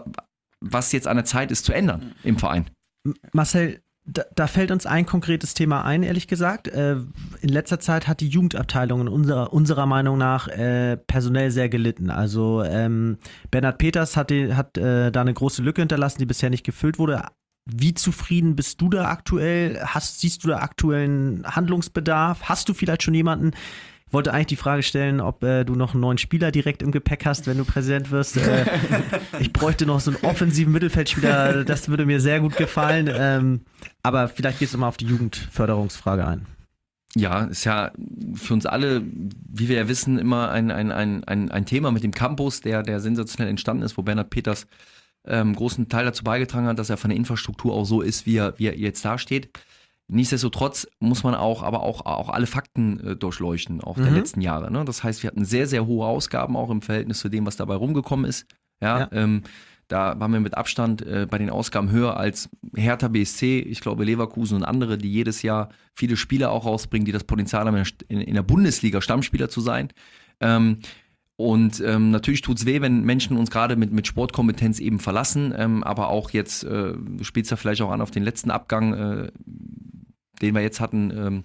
was jetzt an der Zeit ist zu ändern im Verein. Marcel, Da, da fällt uns ein konkretes Thema ein, ehrlich gesagt. Äh, in letzter Zeit hat die Jugendabteilung in unserer, unserer Meinung nach äh, personell sehr gelitten. Also ähm, Bernhard Peters hat, die, hat äh, da eine große Lücke hinterlassen, die bisher nicht gefüllt wurde. Wie zufrieden bist du da aktuell? Hast, siehst du da aktuellen Handlungsbedarf? Hast du vielleicht schon jemanden? Ich wollte eigentlich die Frage stellen, ob äh, du noch einen neuen Spieler direkt im Gepäck hast, wenn du Präsident wirst. Äh, ich bräuchte noch so einen offensiven Mittelfeldspieler, das würde mir sehr gut gefallen. Ähm, aber vielleicht gehst du mal auf die Jugendförderungsfrage ein. Ja, ist ja für uns alle, wie wir ja wissen, immer ein, ein, ein, ein, ein Thema mit dem Campus, der, der sensationell entstanden ist, wo Bernhard Peters ähm, großen Teil dazu beigetragen hat, dass er von der Infrastruktur auch so ist, wie er, wie er jetzt dasteht. Nichtsdestotrotz muss man auch, aber auch, auch alle Fakten äh, durchleuchten, auch mhm. der letzten Jahre. Ne? Das heißt, wir hatten sehr, sehr hohe Ausgaben auch im Verhältnis zu dem, was dabei rumgekommen ist. Ja, ja. Ähm, da waren wir mit Abstand äh, bei den Ausgaben höher als Hertha B S C, ich glaube Leverkusen und andere, die jedes Jahr viele Spieler auch rausbringen, die das Potenzial haben, in, in der Bundesliga Stammspieler zu sein. Ähm, Und ähm, natürlich tut's weh, wenn Menschen uns gerade mit, mit Sportkompetenz eben verlassen, ähm, aber auch jetzt, äh, du spielst ja vielleicht auch an auf den letzten Abgang, äh, den wir jetzt hatten, ähm,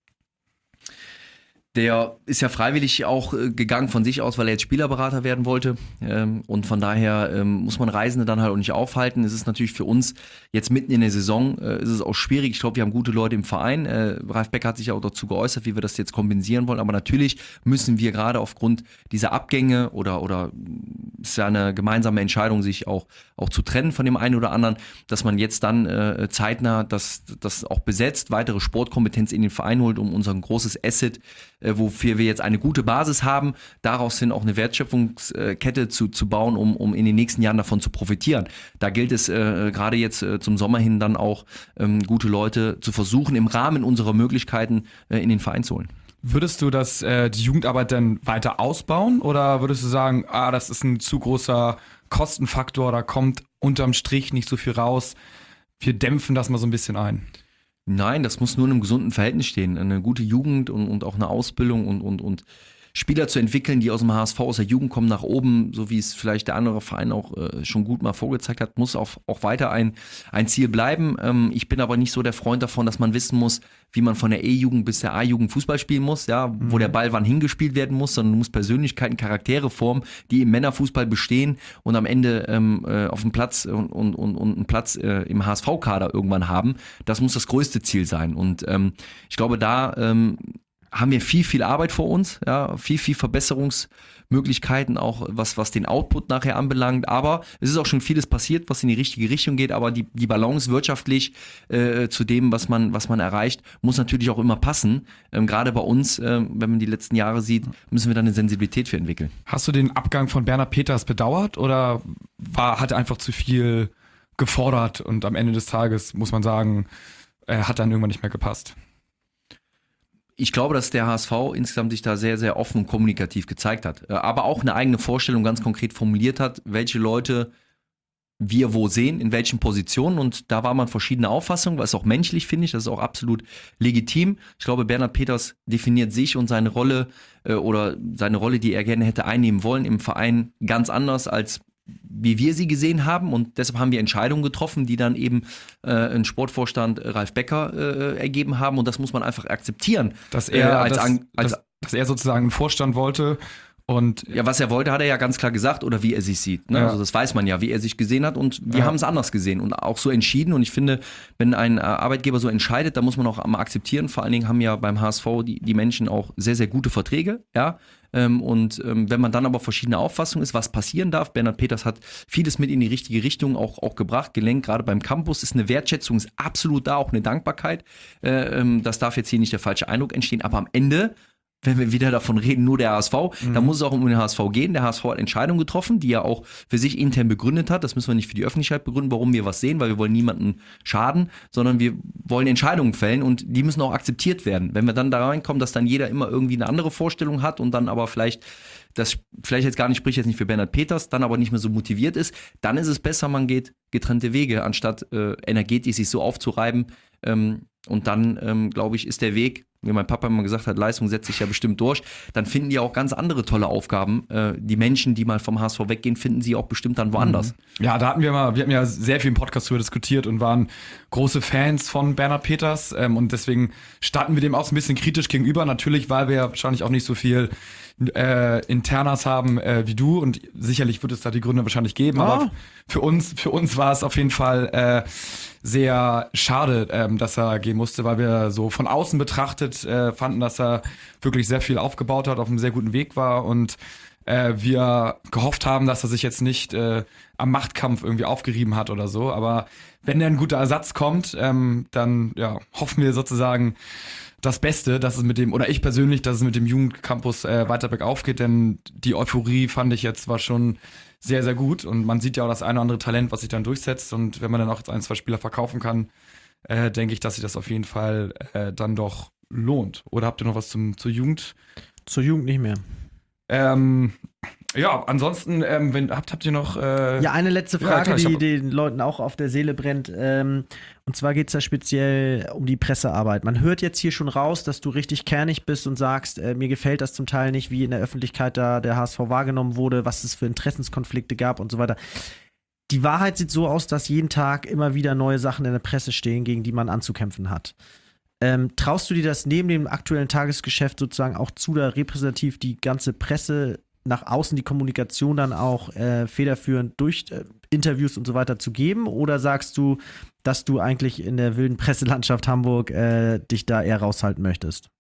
der ist ja freiwillig auch äh, gegangen von sich aus, weil er jetzt Spielerberater werden wollte. Ähm, und von daher ähm, muss man Reisende dann halt auch nicht aufhalten. Es ist natürlich für uns jetzt mitten in der Saison, äh, ist es auch schwierig. Ich glaube, wir haben gute Leute im Verein. Äh, Ralf Becker hat sich ja auch dazu geäußert, wie wir das jetzt kompensieren wollen. Aber natürlich müssen wir gerade aufgrund dieser Abgänge oder, oder es ist ja eine gemeinsame Entscheidung, sich auch, auch zu trennen von dem einen oder anderen, dass man jetzt dann äh, zeitnah das, das auch besetzt, weitere Sportkompetenz in den Verein holt, um unser großes Asset äh, wofür wir jetzt eine gute Basis haben, daraus hin auch eine Wertschöpfungskette zu, zu bauen, um, um in den nächsten Jahren davon zu profitieren. Da gilt es äh, gerade jetzt äh, zum Sommer hin dann auch ähm, gute Leute zu versuchen, im Rahmen unserer Möglichkeiten äh, in den Verein zu holen. Würdest du das, äh, die Jugendarbeit dann weiter ausbauen oder würdest du sagen, ah, das ist ein zu großer Kostenfaktor, da kommt unterm Strich nicht so viel raus, wir dämpfen das mal so ein bisschen ein? Nein, das muss nur in einem gesunden Verhältnis stehen. Eine gute Jugend und, und auch eine Ausbildung und, und, und Spieler zu entwickeln, die aus dem H S V, aus der Jugend kommen nach oben, so wie es vielleicht der andere Verein auch äh, schon gut mal vorgezeigt hat, muss auch, auch weiter ein, ein Ziel bleiben. Ähm, ich bin aber nicht so der Freund davon, dass man wissen muss, wie man von der E-Jugend bis der A-Jugend Fußball spielen muss, ja, mhm. wo der Ball wann hingespielt werden muss, sondern du musst Persönlichkeiten, Charaktere formen, die im Männerfußball bestehen und am Ende ähm, äh, auf dem Platz und, und, und, und einen Platz äh, im H S V-Kader irgendwann haben. Das muss das größte Ziel sein. Und ähm, ich glaube, da ähm, haben wir viel, viel Arbeit vor uns, ja, viel, viel Verbesserungsmöglichkeiten, auch was, was den Output nachher anbelangt. Aber es ist auch schon vieles passiert, was in die richtige Richtung geht. Aber die, die Balance wirtschaftlich äh, zu dem, was man, was man erreicht, muss natürlich auch immer passen. Ähm, gerade bei uns, äh, wenn man die letzten Jahre sieht, müssen wir da eine Sensibilität für entwickeln. Hast du den Abgang von Bernhard Peters bedauert oder war, hat er einfach zu viel gefordert und am Ende des Tages, muss man sagen, äh, hat dann irgendwann nicht mehr gepasst? Ich glaube, dass der H S V insgesamt sich da sehr, sehr offen und kommunikativ gezeigt hat. Aber auch eine eigene Vorstellung ganz konkret formuliert hat, welche Leute wir wo sehen, in welchen Positionen. Und da war man verschiedene Auffassungen, was auch menschlich, finde ich. Das ist auch absolut legitim. Ich glaube, Bernhard Peters definiert sich und seine Rolle äh, oder seine Rolle, die er gerne hätte einnehmen wollen im Verein, ganz anders als wie wir sie gesehen haben, und deshalb haben wir Entscheidungen getroffen, die dann eben äh, ein Sportvorstand äh, Ralf Becker äh, ergeben haben, und das muss man einfach akzeptieren. Dass er, äh, als, das, als, dass, dass er sozusagen einen Vorstand wollte und ja, was er wollte, hat er ja ganz klar gesagt, oder wie er sich sieht. Ne? Ja. Also das weiß man ja, wie er sich gesehen hat, und wir Ja. haben es anders gesehen und auch so entschieden. Und ich finde, wenn ein Arbeitgeber so entscheidet, dann muss man auch mal akzeptieren. Vor allen Dingen haben ja beim H S V die, die Menschen auch sehr, sehr gute Verträge, ja. Ähm, und ähm, wenn man dann aber verschiedene Auffassungen ist, was passieren darf, Bernhard Peters hat vieles mit in die richtige Richtung auch, auch gebracht, gelenkt, gerade beim Campus ist eine Wertschätzung, ist absolut da, auch eine Dankbarkeit. Äh, ähm, das darf jetzt hier nicht der falsche Eindruck entstehen, aber am Ende, wenn wir wieder davon reden, nur der H S V, mhm. dann muss es auch um den H S V gehen. Der H S V hat Entscheidungen getroffen, die er auch für sich intern begründet hat. Das müssen wir nicht für die Öffentlichkeit begründen, warum wir was sehen, weil wir wollen niemanden schaden, sondern wir wollen Entscheidungen fällen, und die müssen auch akzeptiert werden. Wenn wir dann da reinkommen, dass dann jeder immer irgendwie eine andere Vorstellung hat und dann aber vielleicht das vielleicht jetzt gar nicht, spricht jetzt nicht für Bernhard Peters, dann aber nicht mehr so motiviert ist, dann ist es besser, man geht getrennte Wege, anstatt äh, energetisch sich so aufzureiben. Ähm, und dann, ähm, glaube ich, ist der Weg, wie mein Papa immer gesagt hat, Leistung setzt sich ja bestimmt durch, dann finden die auch ganz andere tolle Aufgaben. Äh, die Menschen, die mal vom H S V weggehen, finden sie auch bestimmt dann woanders. Ja, da hatten wir mal, wir hatten ja sehr viel im Podcast darüber diskutiert und waren große Fans von Bernhard Peters, ähm, und deswegen standen wir dem auch so ein bisschen kritisch gegenüber, natürlich, weil wir ja wahrscheinlich auch nicht so viel äh, Internas haben äh, wie du, und sicherlich wird es da die Gründe wahrscheinlich geben, Ah. aber für uns, für uns war es auf jeden Fall äh, sehr schade, ähm, dass er gehen musste, weil wir so von außen betrachtet äh, fanden, dass er wirklich sehr viel aufgebaut hat, auf einem sehr guten Weg war, und äh, wir gehofft haben, dass er sich jetzt nicht äh, am Machtkampf irgendwie aufgerieben hat oder so. Aber wenn ein guter Ersatz kommt, ähm, dann ja, hoffen wir sozusagen das Beste, dass es mit dem, oder ich persönlich, dass es mit dem Jugendcampus äh, weiter bergauf geht, denn die Euphorie, fand ich jetzt, war schon sehr, sehr gut, und man sieht ja auch das eine oder andere Talent, was sich dann durchsetzt, und wenn man dann auch ein, zwei Spieler verkaufen kann, äh, denke ich, dass sich das auf jeden Fall äh, dann doch lohnt. Oder habt ihr noch was zum, zur Jugend? Zur Jugend nicht mehr. Ähm, ja, ansonsten, ähm, wenn, habt, habt ihr noch... Äh, Ja, eine letzte Ja, Frage, klar, ich die hab- den Leuten auch auf der Seele brennt. Ähm, und zwar geht es da speziell um die Pressearbeit. Man hört jetzt hier schon raus, dass du richtig kernig bist und sagst, äh, mir gefällt das zum Teil nicht, wie in der Öffentlichkeit da der H S V wahrgenommen wurde, was es für Interessenskonflikte gab und so weiter. Die Wahrheit sieht so aus, dass jeden Tag immer wieder neue Sachen in der Presse stehen, gegen die man anzukämpfen hat. Ähm, traust du dir das neben dem aktuellen Tagesgeschäft sozusagen auch zu, da repräsentativ die ganze Presse nach außen, die Kommunikation dann auch äh, federführend durch äh, Interviews und so weiter zu geben? Oder sagst du, dass du eigentlich in der wilden Presselandschaft Hamburg äh, dich da eher raushalten möchtest?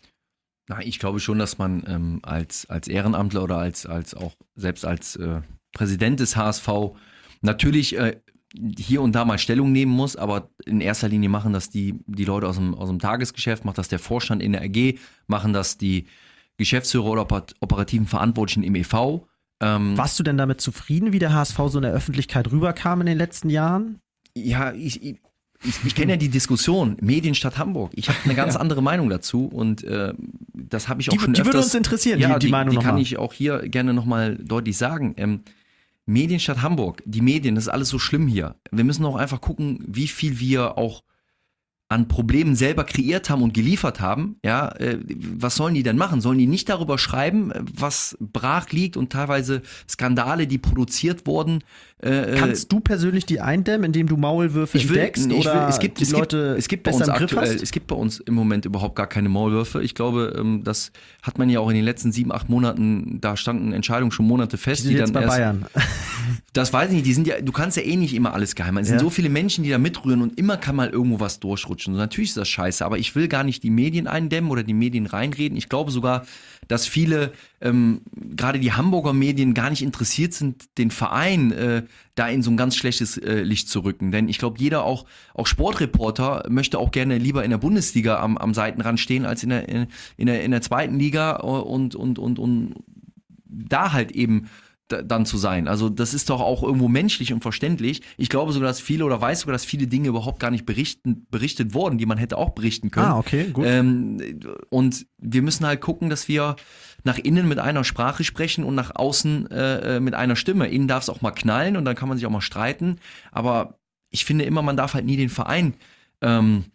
Na, ich glaube schon, dass man ähm, als, als Ehrenamtler oder als, als auch selbst als äh, Präsident des H S V natürlich äh, hier und da mal Stellung nehmen muss, aber in erster Linie machen das die, die Leute aus dem, aus dem Tagesgeschäft, macht das der Vorstand in der A G, machen das die Geschäftsführer oder operativen Verantwortlichen im E V. Ähm, Warst du denn damit zufrieden, wie der H S V so in der Öffentlichkeit rüberkam in den letzten Jahren? Ja, ich, ich, ich, ich kenne ja die Diskussion, Medienstadt Hamburg. Ich habe eine ganz andere Meinung dazu und äh, das habe ich auch Die, schon die öfters... würde uns interessieren, ja, die, die, die Meinung Die kann nochmal. ich auch hier gerne nochmal deutlich sagen. Ähm, Medienstadt Hamburg, die Medien, das ist alles so schlimm hier. Wir müssen auch einfach gucken, wie viel wir auch an Problemen selber kreiert haben und geliefert haben. Ja, äh, was sollen die denn machen? Sollen die nicht darüber schreiben, was brach liegt und teilweise Skandale, die produziert wurden? Äh, Kannst du persönlich die eindämmen, indem du Maulwürfe ich will, entdeckst? ich will, oder es gibt, die es gibt, Leute es gibt bei besser uns im Griff aktuell, hast? es gibt bei uns im Moment überhaupt gar keine Maulwürfe. Ich glaube, ähm, das hat man ja auch in den letzten sieben, acht Monaten, da standen Entscheidungen schon Monate fest, Die sind jetzt bei erst, Bayern. das weiß ich nicht, die sind ja, du kannst ja eh nicht immer alles geheim halten. Es Ja. sind so viele Menschen, die da mitrühren und immer kann mal irgendwo was durchrutschen. Und natürlich ist das scheiße, aber ich will gar nicht die Medien eindämmen oder die Medien reinreden. Ich glaube sogar, dass viele, ähm, gerade die Hamburger Medien, gar nicht interessiert sind, den Verein äh, da in so ein ganz schlechtes äh, Licht zu rücken. Denn ich glaube, jeder, auch, auch Sportreporter, möchte auch gerne lieber in der Bundesliga am, am Seitenrand stehen, als in der, in, in der, in der zweiten Liga und, und, und, und da halt eben dann zu sein. Also das ist doch auch irgendwo menschlich und verständlich. Ich glaube sogar, dass viele oder weiß sogar, dass viele Dinge überhaupt gar nicht berichten, berichtet wurden, die man hätte auch berichten können. Ah, okay, gut. Ähm, und wir müssen halt gucken, dass wir nach innen mit einer Sprache sprechen und nach außen äh, mit einer Stimme. Innen darf es auch mal knallen und dann kann man sich auch mal streiten. Aber ich finde immer, man darf halt nie den Verein ähm,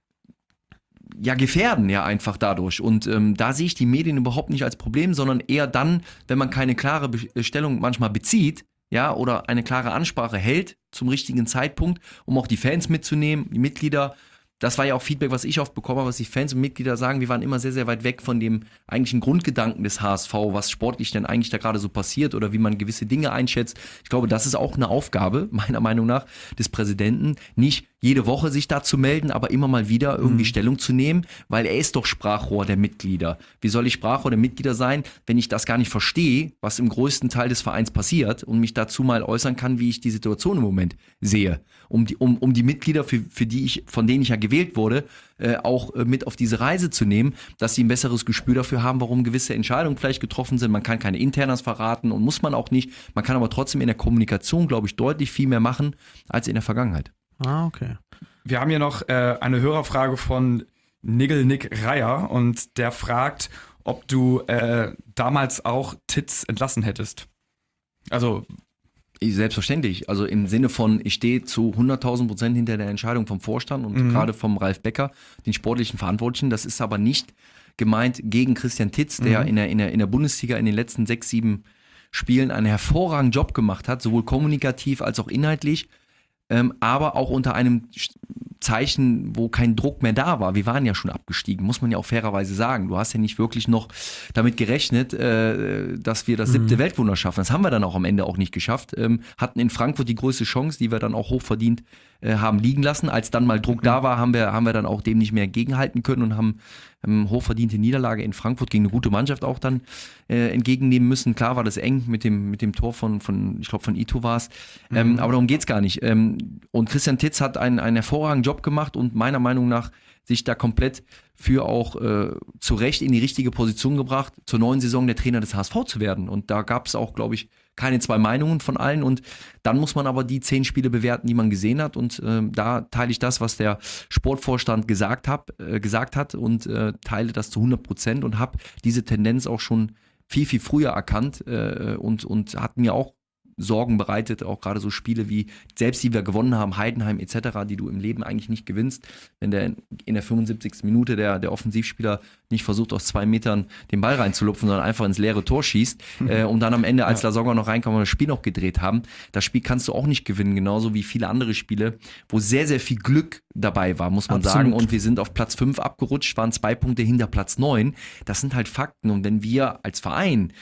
ja, gefährden ja einfach dadurch. Und ähm, da sehe ich die Medien überhaupt nicht als Problem, sondern eher dann, wenn man keine klare Be- Stellung manchmal bezieht, ja, oder eine klare Ansprache hält zum richtigen Zeitpunkt, um auch die Fans mitzunehmen, die Mitglieder. Das war ja auch Feedback, was ich oft bekommen habe, was die Fans und Mitglieder sagen, wir waren immer sehr, sehr weit weg von dem eigentlichen Grundgedanken des H S V, was sportlich denn eigentlich da gerade so passiert oder wie man gewisse Dinge einschätzt. Ich glaube, das ist auch eine Aufgabe, meiner Meinung nach, des Präsidenten, nicht jede Woche sich da zu melden, aber immer mal wieder irgendwie mhm. Stellung zu nehmen, weil er ist doch Sprachrohr der Mitglieder. Wie soll ich Sprachrohr der Mitglieder sein, wenn ich das gar nicht verstehe, was im größten Teil des Vereins passiert und mich dazu mal äußern kann, wie ich die Situation im Moment sehe, um die, um, um die Mitglieder, für, für die ich, von denen ich ja gewählt wurde, äh, auch äh, mit auf diese Reise zu nehmen, dass sie ein besseres Gespür dafür haben, warum gewisse Entscheidungen vielleicht getroffen sind. Man kann keine Internas verraten und muss man auch nicht. Man kann aber trotzdem in der Kommunikation, glaube ich, deutlich viel mehr machen als in der Vergangenheit. Ah, okay. Wir haben hier noch äh, eine Hörerfrage von Nigel Nick Reier und der fragt, ob du äh, damals auch Titz entlassen hättest. Also selbstverständlich, also im Sinne von, ich stehe zu hunderttausend Prozent hinter der Entscheidung vom Vorstand und Mhm. gerade vom Ralf Becker, den sportlichen Verantwortlichen. Das ist aber nicht gemeint gegen Christian Titz, der Mhm. in der, in der, in der Bundesliga in den letzten sechs, sieben Spielen einen hervorragenden Job gemacht hat, sowohl kommunikativ als auch inhaltlich, ähm, aber auch unter einem Zeichen, wo kein Druck mehr da war. Wir waren ja schon abgestiegen, muss man ja auch fairerweise sagen. Du hast ja nicht wirklich noch damit gerechnet, äh, dass wir das siebte Mhm. Weltwunder schaffen. Das haben wir dann auch am Ende auch nicht geschafft. Ähm, hatten in Frankfurt die größte Chance, die wir dann auch hochverdient äh, haben liegen lassen. Als dann mal Druck da war, haben wir, haben wir dann auch dem nicht mehr gegenhalten können und haben ähm, hochverdiente Niederlage in Frankfurt gegen eine gute Mannschaft auch dann äh, entgegennehmen müssen. Klar war das eng mit dem, mit dem Tor von, von ich glaube von Ito war es. Ähm, Mhm. aber darum geht's gar nicht. Ähm, und Christian Titz hat einen, einen hervorragenden Job gemacht und meiner Meinung nach sich da komplett für auch äh, zu Recht in die richtige Position gebracht, zur neuen Saison der Trainer des H S V zu werden. Und da gab es auch, glaube ich, keine zwei Meinungen von allen. Und dann muss man aber die zehn Spiele bewerten, die man gesehen hat. Und äh, da teile ich das, was der Sportvorstand gesagt, hab, äh, gesagt hat und äh, teile das zu hundert Prozent und habe diese Tendenz auch schon viel, viel früher erkannt äh, und, und hat mir auch Sorgen bereitet, auch gerade so Spiele wie, selbst die wir gewonnen haben, Heidenheim et cetera, die du im Leben eigentlich nicht gewinnst, wenn der in der fünfundsiebzigsten Minute der, der Offensivspieler nicht versucht, aus zwei Metern den Ball reinzulupfen, sondern einfach ins leere Tor schießt, mhm. äh, und dann am Ende, als ja. Lasogga noch reinkam und das Spiel noch gedreht haben, das Spiel kannst du auch nicht gewinnen, genauso wie viele andere Spiele, wo sehr, sehr viel Glück dabei war, muss man Absolut. sagen, und wir sind auf Platz fünf abgerutscht, waren zwei Punkte hinter Platz neun, das sind halt Fakten und wenn wir als Verein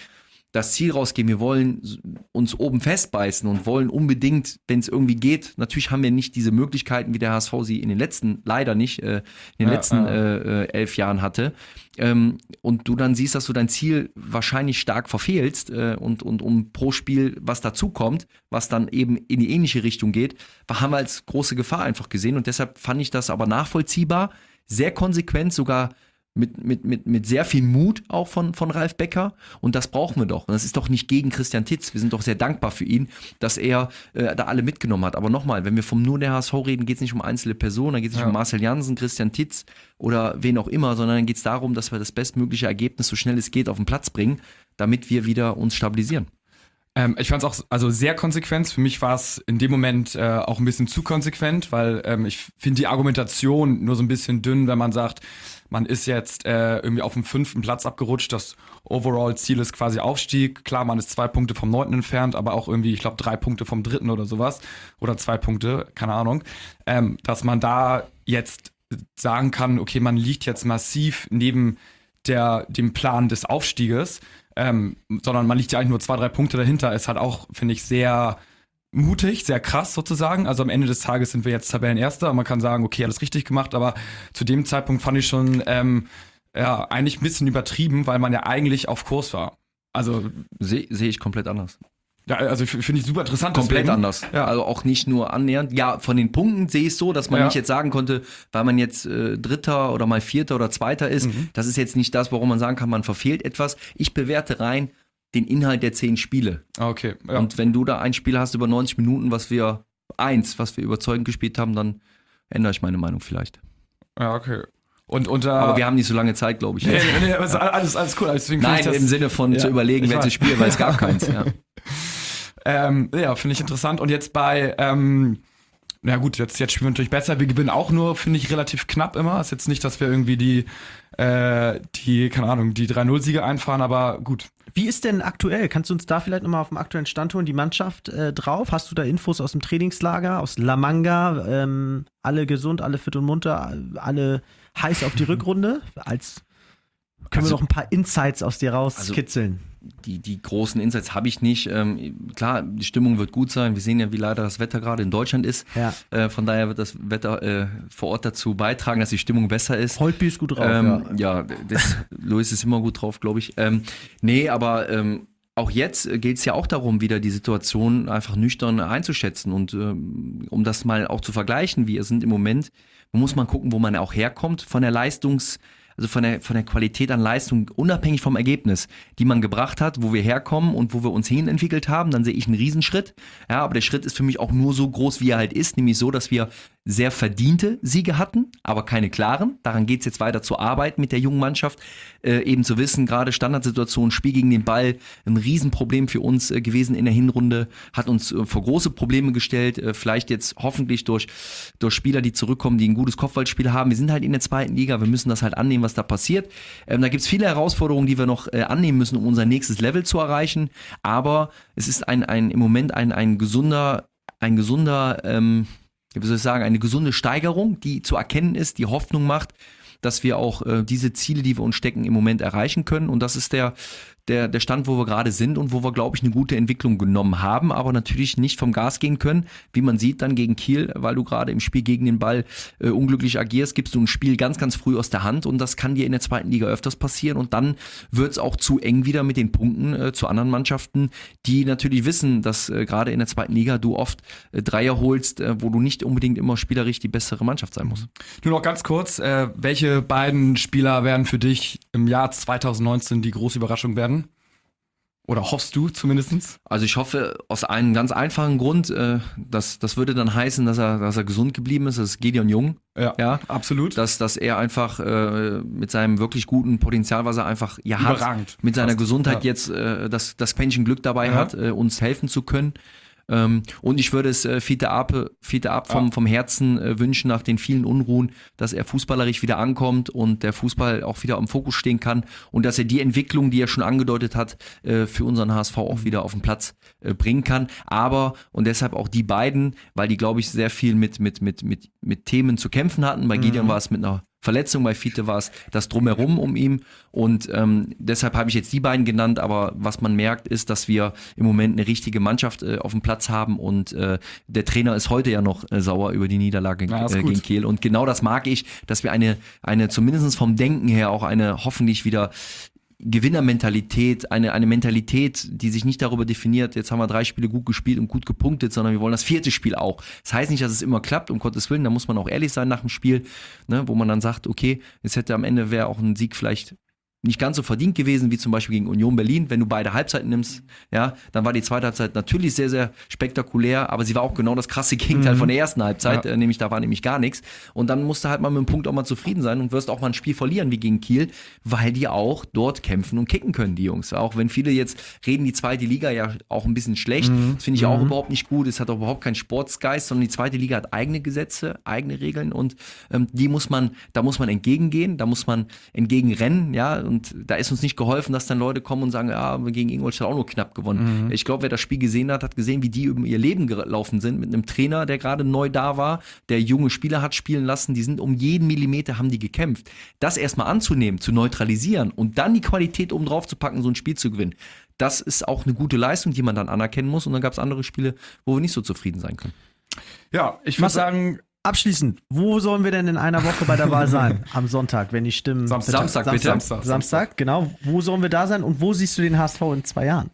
das Ziel rausgehen, wir wollen uns oben festbeißen und wollen unbedingt, wenn es irgendwie geht, natürlich haben wir nicht diese Möglichkeiten, wie der H S V sie in den letzten, leider nicht, äh, in den Ja, letzten ja. Äh, äh, elf Jahren hatte. Ähm, und du dann siehst, dass du dein Ziel wahrscheinlich stark verfehlst äh, und, und um pro Spiel was dazukommt, was dann eben in die ähnliche Richtung geht, haben wir als große Gefahr einfach gesehen und deshalb fand ich das aber nachvollziehbar, sehr konsequent, sogar Mit, mit, mit, mit sehr viel Mut auch von, von Ralf Becker und das brauchen wir doch. Und das ist doch nicht gegen Christian Titz. Wir sind doch sehr dankbar für ihn, dass er äh, da alle mitgenommen hat. Aber nochmal, wenn wir vom nur der H S V reden, geht es nicht um einzelne Personen, dann geht es nicht Ja. um Marcel Jansen, Christian Titz oder wen auch immer, sondern dann geht es darum, dass wir das bestmögliche Ergebnis so schnell es geht auf den Platz bringen, damit wir wieder uns stabilisieren. Ähm, ich fand es auch also sehr konsequent. Für mich war es in dem Moment äh, auch ein bisschen zu konsequent, weil ähm, ich finde die Argumentation nur so ein bisschen dünn, wenn man sagt, man ist jetzt äh, irgendwie auf dem fünften Platz abgerutscht. Das Overall-Ziel ist quasi Aufstieg. Klar, man ist zwei Punkte vom neunten entfernt, aber auch irgendwie, ich glaube, drei Punkte vom dritten oder sowas. Oder zwei Punkte, keine Ahnung. Ähm, dass man da jetzt sagen kann, okay, man liegt jetzt massiv neben der, dem Plan des Aufstieges. Ähm, sondern man liegt ja eigentlich nur zwei, drei Punkte dahinter, ist halt auch, finde ich, sehr mutig, sehr krass sozusagen. Also am Ende des Tages sind wir jetzt Tabellenerster und man kann sagen, okay, alles richtig gemacht, aber zu dem Zeitpunkt fand ich schon ähm, ja, eigentlich ein bisschen übertrieben, weil man ja eigentlich auf Kurs war. Also, Sehe seh ich komplett anders. ja, also finde ich super interessant. Komplett deswegen. anders. Ja. Also auch nicht nur annähernd. Ja, von den Punkten sehe ich es so, dass man Ja. nicht jetzt sagen konnte, weil man jetzt äh, Dritter oder mal Vierter oder Zweiter ist, Mhm. das ist jetzt nicht das, warum man sagen kann, man verfehlt etwas. Ich bewerte rein den Inhalt der zehn Spiele. Okay, ja. Und wenn du da ein Spiel hast über neunzig Minuten, was wir, eins, was wir überzeugend gespielt haben, dann ändere ich meine Meinung vielleicht. ja, okay. Und unter. Aber wir haben nicht so lange Zeit, glaube ich. nee, nee, nee, also alles, alles cool. Deswegen finde Nein, ich das, im Sinne von Ja, zu überlegen, ich welches weiß. Spiel, weil es gab keins. Ja. Ähm, ja, finde ich interessant. Und jetzt bei, ähm, na gut, jetzt, jetzt spielen wir natürlich besser. Wir gewinnen auch nur, finde ich, relativ knapp immer. Ist jetzt nicht, dass wir irgendwie die, äh, die, keine Ahnung, die drei null Siege einfahren, aber gut. Wie ist denn aktuell? Kannst du uns da vielleicht nochmal auf dem aktuellen Stand holen, die Mannschaft äh, drauf? Hast du da Infos aus dem Trainingslager, aus La Manga? Ähm, alle gesund, alle fit und munter, alle heiß auf die Rückrunde? Als können Also- wir noch ein paar Insights aus dir rauskitzeln? Die, die großen Insights habe ich nicht. Ähm, klar, die Stimmung wird gut sein. Wir sehen ja, wie leider das Wetter gerade in Deutschland ist. Ja. Äh, von daher wird das Wetter äh, vor Ort dazu beitragen, dass die Stimmung besser ist. Holtby ist gut drauf, Ähm, ja. ja, das, Luis ist immer gut drauf, glaube ich. Ähm, nee, aber ähm, auch jetzt geht es ja auch darum, wieder die Situation einfach nüchtern einzuschätzen und ähm, um das mal auch zu vergleichen, wir sind im Moment, man muss mal gucken, wo man auch herkommt von der Leistungs- also von der, von der Qualität an Leistung, unabhängig vom Ergebnis, die man gebracht hat, wo wir herkommen und wo wir uns hin entwickelt haben, dann sehe ich einen Riesenschritt. Ja, aber der Schritt ist für mich auch nur so groß, wie er halt ist, nämlich so, dass wir sehr verdiente Siege hatten, aber keine klaren. Daran geht es jetzt weiter zu arbeiten mit der jungen Mannschaft, äh, eben zu wissen, gerade Standardsituation, Spiel gegen den Ball, ein Riesenproblem für uns äh, gewesen in der Hinrunde, hat uns äh, vor große Probleme gestellt, äh, vielleicht jetzt hoffentlich durch, durch Spieler, die zurückkommen, die ein gutes Kopfballspiel haben. Wir sind halt in der zweiten Liga, wir müssen das halt annehmen, was da passiert. Ähm, da gibt es viele Herausforderungen, die wir noch äh, annehmen müssen, um unser nächstes Level zu erreichen, aber es ist ein, ein im Moment ein, ein gesunder, ein gesunder, ähm, wie soll ich sagen, eine gesunde Steigerung, die zu erkennen ist, die Hoffnung macht, dass wir auch äh, diese Ziele, die wir uns stecken, im Moment erreichen können. Und das ist der, der, der Stand, wo wir gerade sind und wo wir, glaube ich, eine gute Entwicklung genommen haben, aber natürlich nicht vom Gas gehen können. Wie man sieht dann gegen Kiel, weil du gerade im Spiel gegen den Ball äh, unglücklich agierst, gibst du ein Spiel ganz, ganz früh aus der Hand und das kann dir in der zweiten Liga öfters passieren und dann wird es auch zu eng wieder mit den Punkten äh, zu anderen Mannschaften, die natürlich wissen, dass äh, gerade in der zweiten Liga du oft äh, Dreier holst, äh, wo du nicht unbedingt immer spielerisch die bessere Mannschaft sein musst. Nur noch ganz kurz, äh, welche beiden Spieler werden für dich im Jahr zwanzig neunzehn die große Überraschung werden? Oder hoffst du zumindest? Also ich hoffe aus einem ganz einfachen Grund, äh, dass das würde dann heißen, dass er, dass er gesund geblieben ist, das ist Gideon Jung. Ja, Ja, absolut. dass, dass er einfach äh, mit seinem wirklich guten Potenzial, was er einfach ja hat, Überragend. mit seiner Fast. Gesundheit Ja. jetzt äh, das, das Quäntchen Glück dabei Ja. hat, äh, uns helfen zu können. Ähm, und ich würde es äh, Fiete Ape, Fiete Ab vom, Ja. vom Herzen äh, wünschen, nach den vielen Unruhen, dass er fußballerisch wieder ankommt und der Fußball auch wieder im Fokus stehen kann und dass er die Entwicklung, die er schon angedeutet hat, äh, für unseren H S V auch wieder auf den Platz äh, bringen kann. Aber, und deshalb auch die beiden, weil die, glaube ich, sehr viel mit, mit, mit, mit, mit Themen zu kämpfen hatten. Bei Gideon war es mit einer Verletzung, bei Fiete war es das Drumherum um ihn und ähm, deshalb habe ich jetzt die beiden genannt, aber was man merkt ist, dass wir im Moment eine richtige Mannschaft äh, auf dem Platz haben und äh, der Trainer ist heute ja noch äh, sauer über die Niederlage Ja, ist äh, gut. gegen Kiel und genau das mag ich, dass wir eine, eine zumindest vom Denken her auch eine hoffentlich wieder Gewinnermentalität, eine, eine Mentalität, die sich nicht darüber definiert, jetzt haben wir drei Spiele gut gespielt und gut gepunktet, sondern wir wollen das vierte Spiel auch. Das heißt nicht, dass es immer klappt, um Gottes Willen, da muss man auch ehrlich sein nach dem Spiel, ne, wo man dann sagt, okay, es hätte am Ende, wäre auch ein Sieg vielleicht nicht ganz so verdient gewesen, wie zum Beispiel gegen Union Berlin. Wenn du beide Halbzeiten nimmst, ja, dann war die zweite Halbzeit natürlich sehr, sehr spektakulär, aber sie war auch genau das krasse Gegenteil Mhm. von der ersten Halbzeit, Ja. äh, nämlich da war nämlich gar nichts. Und dann musst du halt mal mit dem Punkt auch mal zufrieden sein und wirst auch mal ein Spiel verlieren wie gegen Kiel, weil die auch dort kämpfen und kicken können, die Jungs. Auch wenn viele jetzt reden, die zweite Liga ja auch ein bisschen schlecht, Mhm. das finde ich auch überhaupt nicht gut. Es hat auch überhaupt keinen Sportsgeist, sondern die zweite Liga hat eigene Gesetze, eigene Regeln und ähm, die muss man, da muss man entgegengehen, da muss man entgegenrennen, ja, und da ist uns nicht geholfen, dass dann Leute kommen und sagen, ja, wir gegen Ingolstadt auch nur knapp gewonnen. Mhm. Ich glaube, wer das Spiel gesehen hat, hat gesehen, wie die über ihr Leben gelaufen sind mit einem Trainer, der gerade neu da war, der junge Spieler hat spielen lassen, die sind um jeden Millimeter haben die gekämpft. Das erstmal anzunehmen, zu neutralisieren und dann die Qualität oben drauf zu packen, so ein Spiel zu gewinnen. Das ist auch eine gute Leistung, die man dann anerkennen muss und dann gab es andere Spiele, wo wir nicht so zufrieden sein können. Ja, ich würde Was- sagen, Abschließend, wo sollen wir denn in einer Woche bei der Wahl sein? Am Sonntag, wenn die Stimmen... Samstag. Samstag, bitte. Samstag. Samstag, genau. Wo sollen wir da sein und wo siehst du den H S V in zwei Jahren?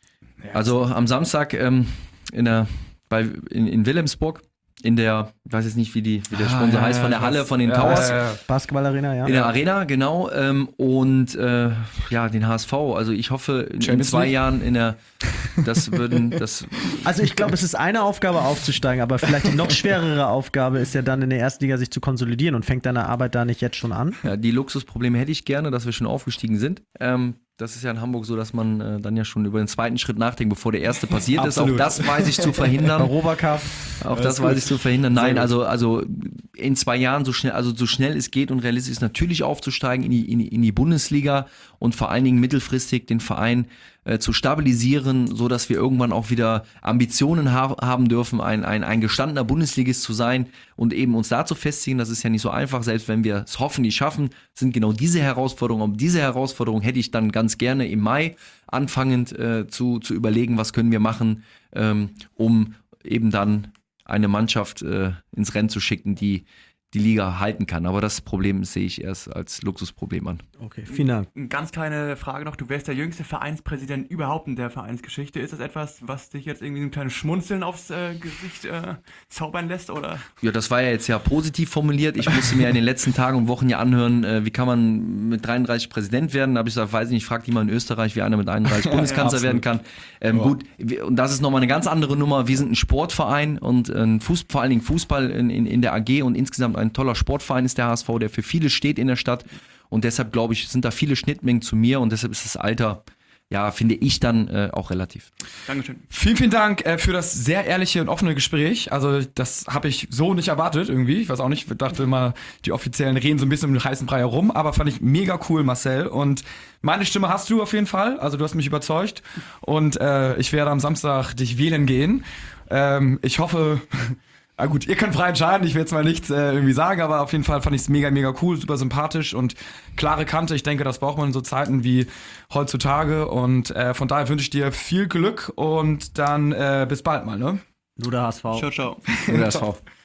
Also am Samstag ähm, in, der, bei, in, in Wilhelmsburg, in der, ich weiß jetzt nicht, wie, die, wie der Ah, Sponsor ja, heißt, von ja, der Halle, das- von den ja, Towers. ja, ja. Basketballarena, ja. In der Arena, genau. Ähm, und äh, ja, den H S V. Also ich hoffe, in, in Champions zwei League? Jahren in der, das würden, das, Also ich glaube, es ist eine Aufgabe aufzusteigen, aber vielleicht die noch schwerere Aufgabe ist ja dann in der ersten Liga sich zu konsolidieren und fängt deine Arbeit da nicht jetzt schon an? ja, die Luxusprobleme hätte ich gerne, dass wir schon aufgestiegen sind. Ähm, das ist ja in Hamburg so, dass man äh, dann ja schon über den zweiten Schritt nachdenkt, bevor der erste passiert ist. Auch Absolut. das weiß ich zu verhindern. Europacup. Auch Das das ist weiß gut. ich zu verhindern. Sehr Nein, gut. also, also in zwei Jahren so schnell, also so schnell es geht und realistisch ist natürlich aufzusteigen in die, in die, in die Bundesliga und vor allen Dingen mittelfristig den Verein äh, zu stabilisieren, so dass wir irgendwann auch wieder Ambitionen ha- haben dürfen, ein, ein, ein gestandener Bundesligist zu sein und eben uns da zu festigen. Das ist ja nicht so einfach, selbst wenn wir es hoffentlich schaffen, sind genau diese Herausforderungen. Um diese Herausforderung hätte ich dann ganz gerne im Mai anfangend äh, zu, zu überlegen, was können wir machen, ähm, um eben dann eine Mannschaft äh, ins Rennen zu schicken, die die Liga halten kann. Aber das Problem sehe ich erst als Luxusproblem an. Okay, vielen Dank. Eine ganz kleine Frage noch. Du wärst der jüngste Vereinspräsident überhaupt in der Vereinsgeschichte. Ist das etwas, was dich jetzt irgendwie so ein kleines Schmunzeln aufs äh, Gesicht äh, zaubern lässt? Oder? Ja, das war ja jetzt ja positiv formuliert. Ich musste mir in den letzten Tagen und Wochen ja anhören, äh, wie kann man mit dreiunddreißig Präsident werden. Da habe ich gesagt, weiß ich nicht, fragt jemand in Österreich, wie einer mit einunddreißig Bundeskanzler Ja, werden kann. Ähm, Ja. Gut, wir- und das ist nochmal eine ganz andere Nummer. Wir sind ein Sportverein und ein Fuß, vor allen Dingen Fußball in, in, in der A G und insgesamt ein toller Sportverein ist der H S V, der für viele steht in der Stadt. Und deshalb, glaube ich, sind da viele Schnittmengen zu mir und deshalb ist das Alter, ja, finde ich dann äh, auch relativ. Dankeschön. Vielen, vielen Dank äh, für das sehr ehrliche und offene Gespräch. Also das habe ich so nicht erwartet irgendwie. Ich weiß auch nicht, ich dachte immer, die Offiziellen reden so ein bisschen um den heißen Brei herum, aber fand ich mega cool, Marcel. Und meine Stimme hast du auf jeden Fall. Also du hast mich überzeugt. Und äh, ich werde am Samstag dich wählen gehen. Ähm, ich hoffe... Ah gut, ihr könnt frei entscheiden, ich will jetzt mal nichts äh, irgendwie sagen, aber auf jeden Fall fand ich es mega, mega cool, super sympathisch und klare Kante. Ich denke, das braucht man in so Zeiten wie heutzutage und äh, von daher wünsche ich dir viel Glück und dann äh, bis bald mal, ne? Nur der H S V. Ciao, ciao. Der H S V.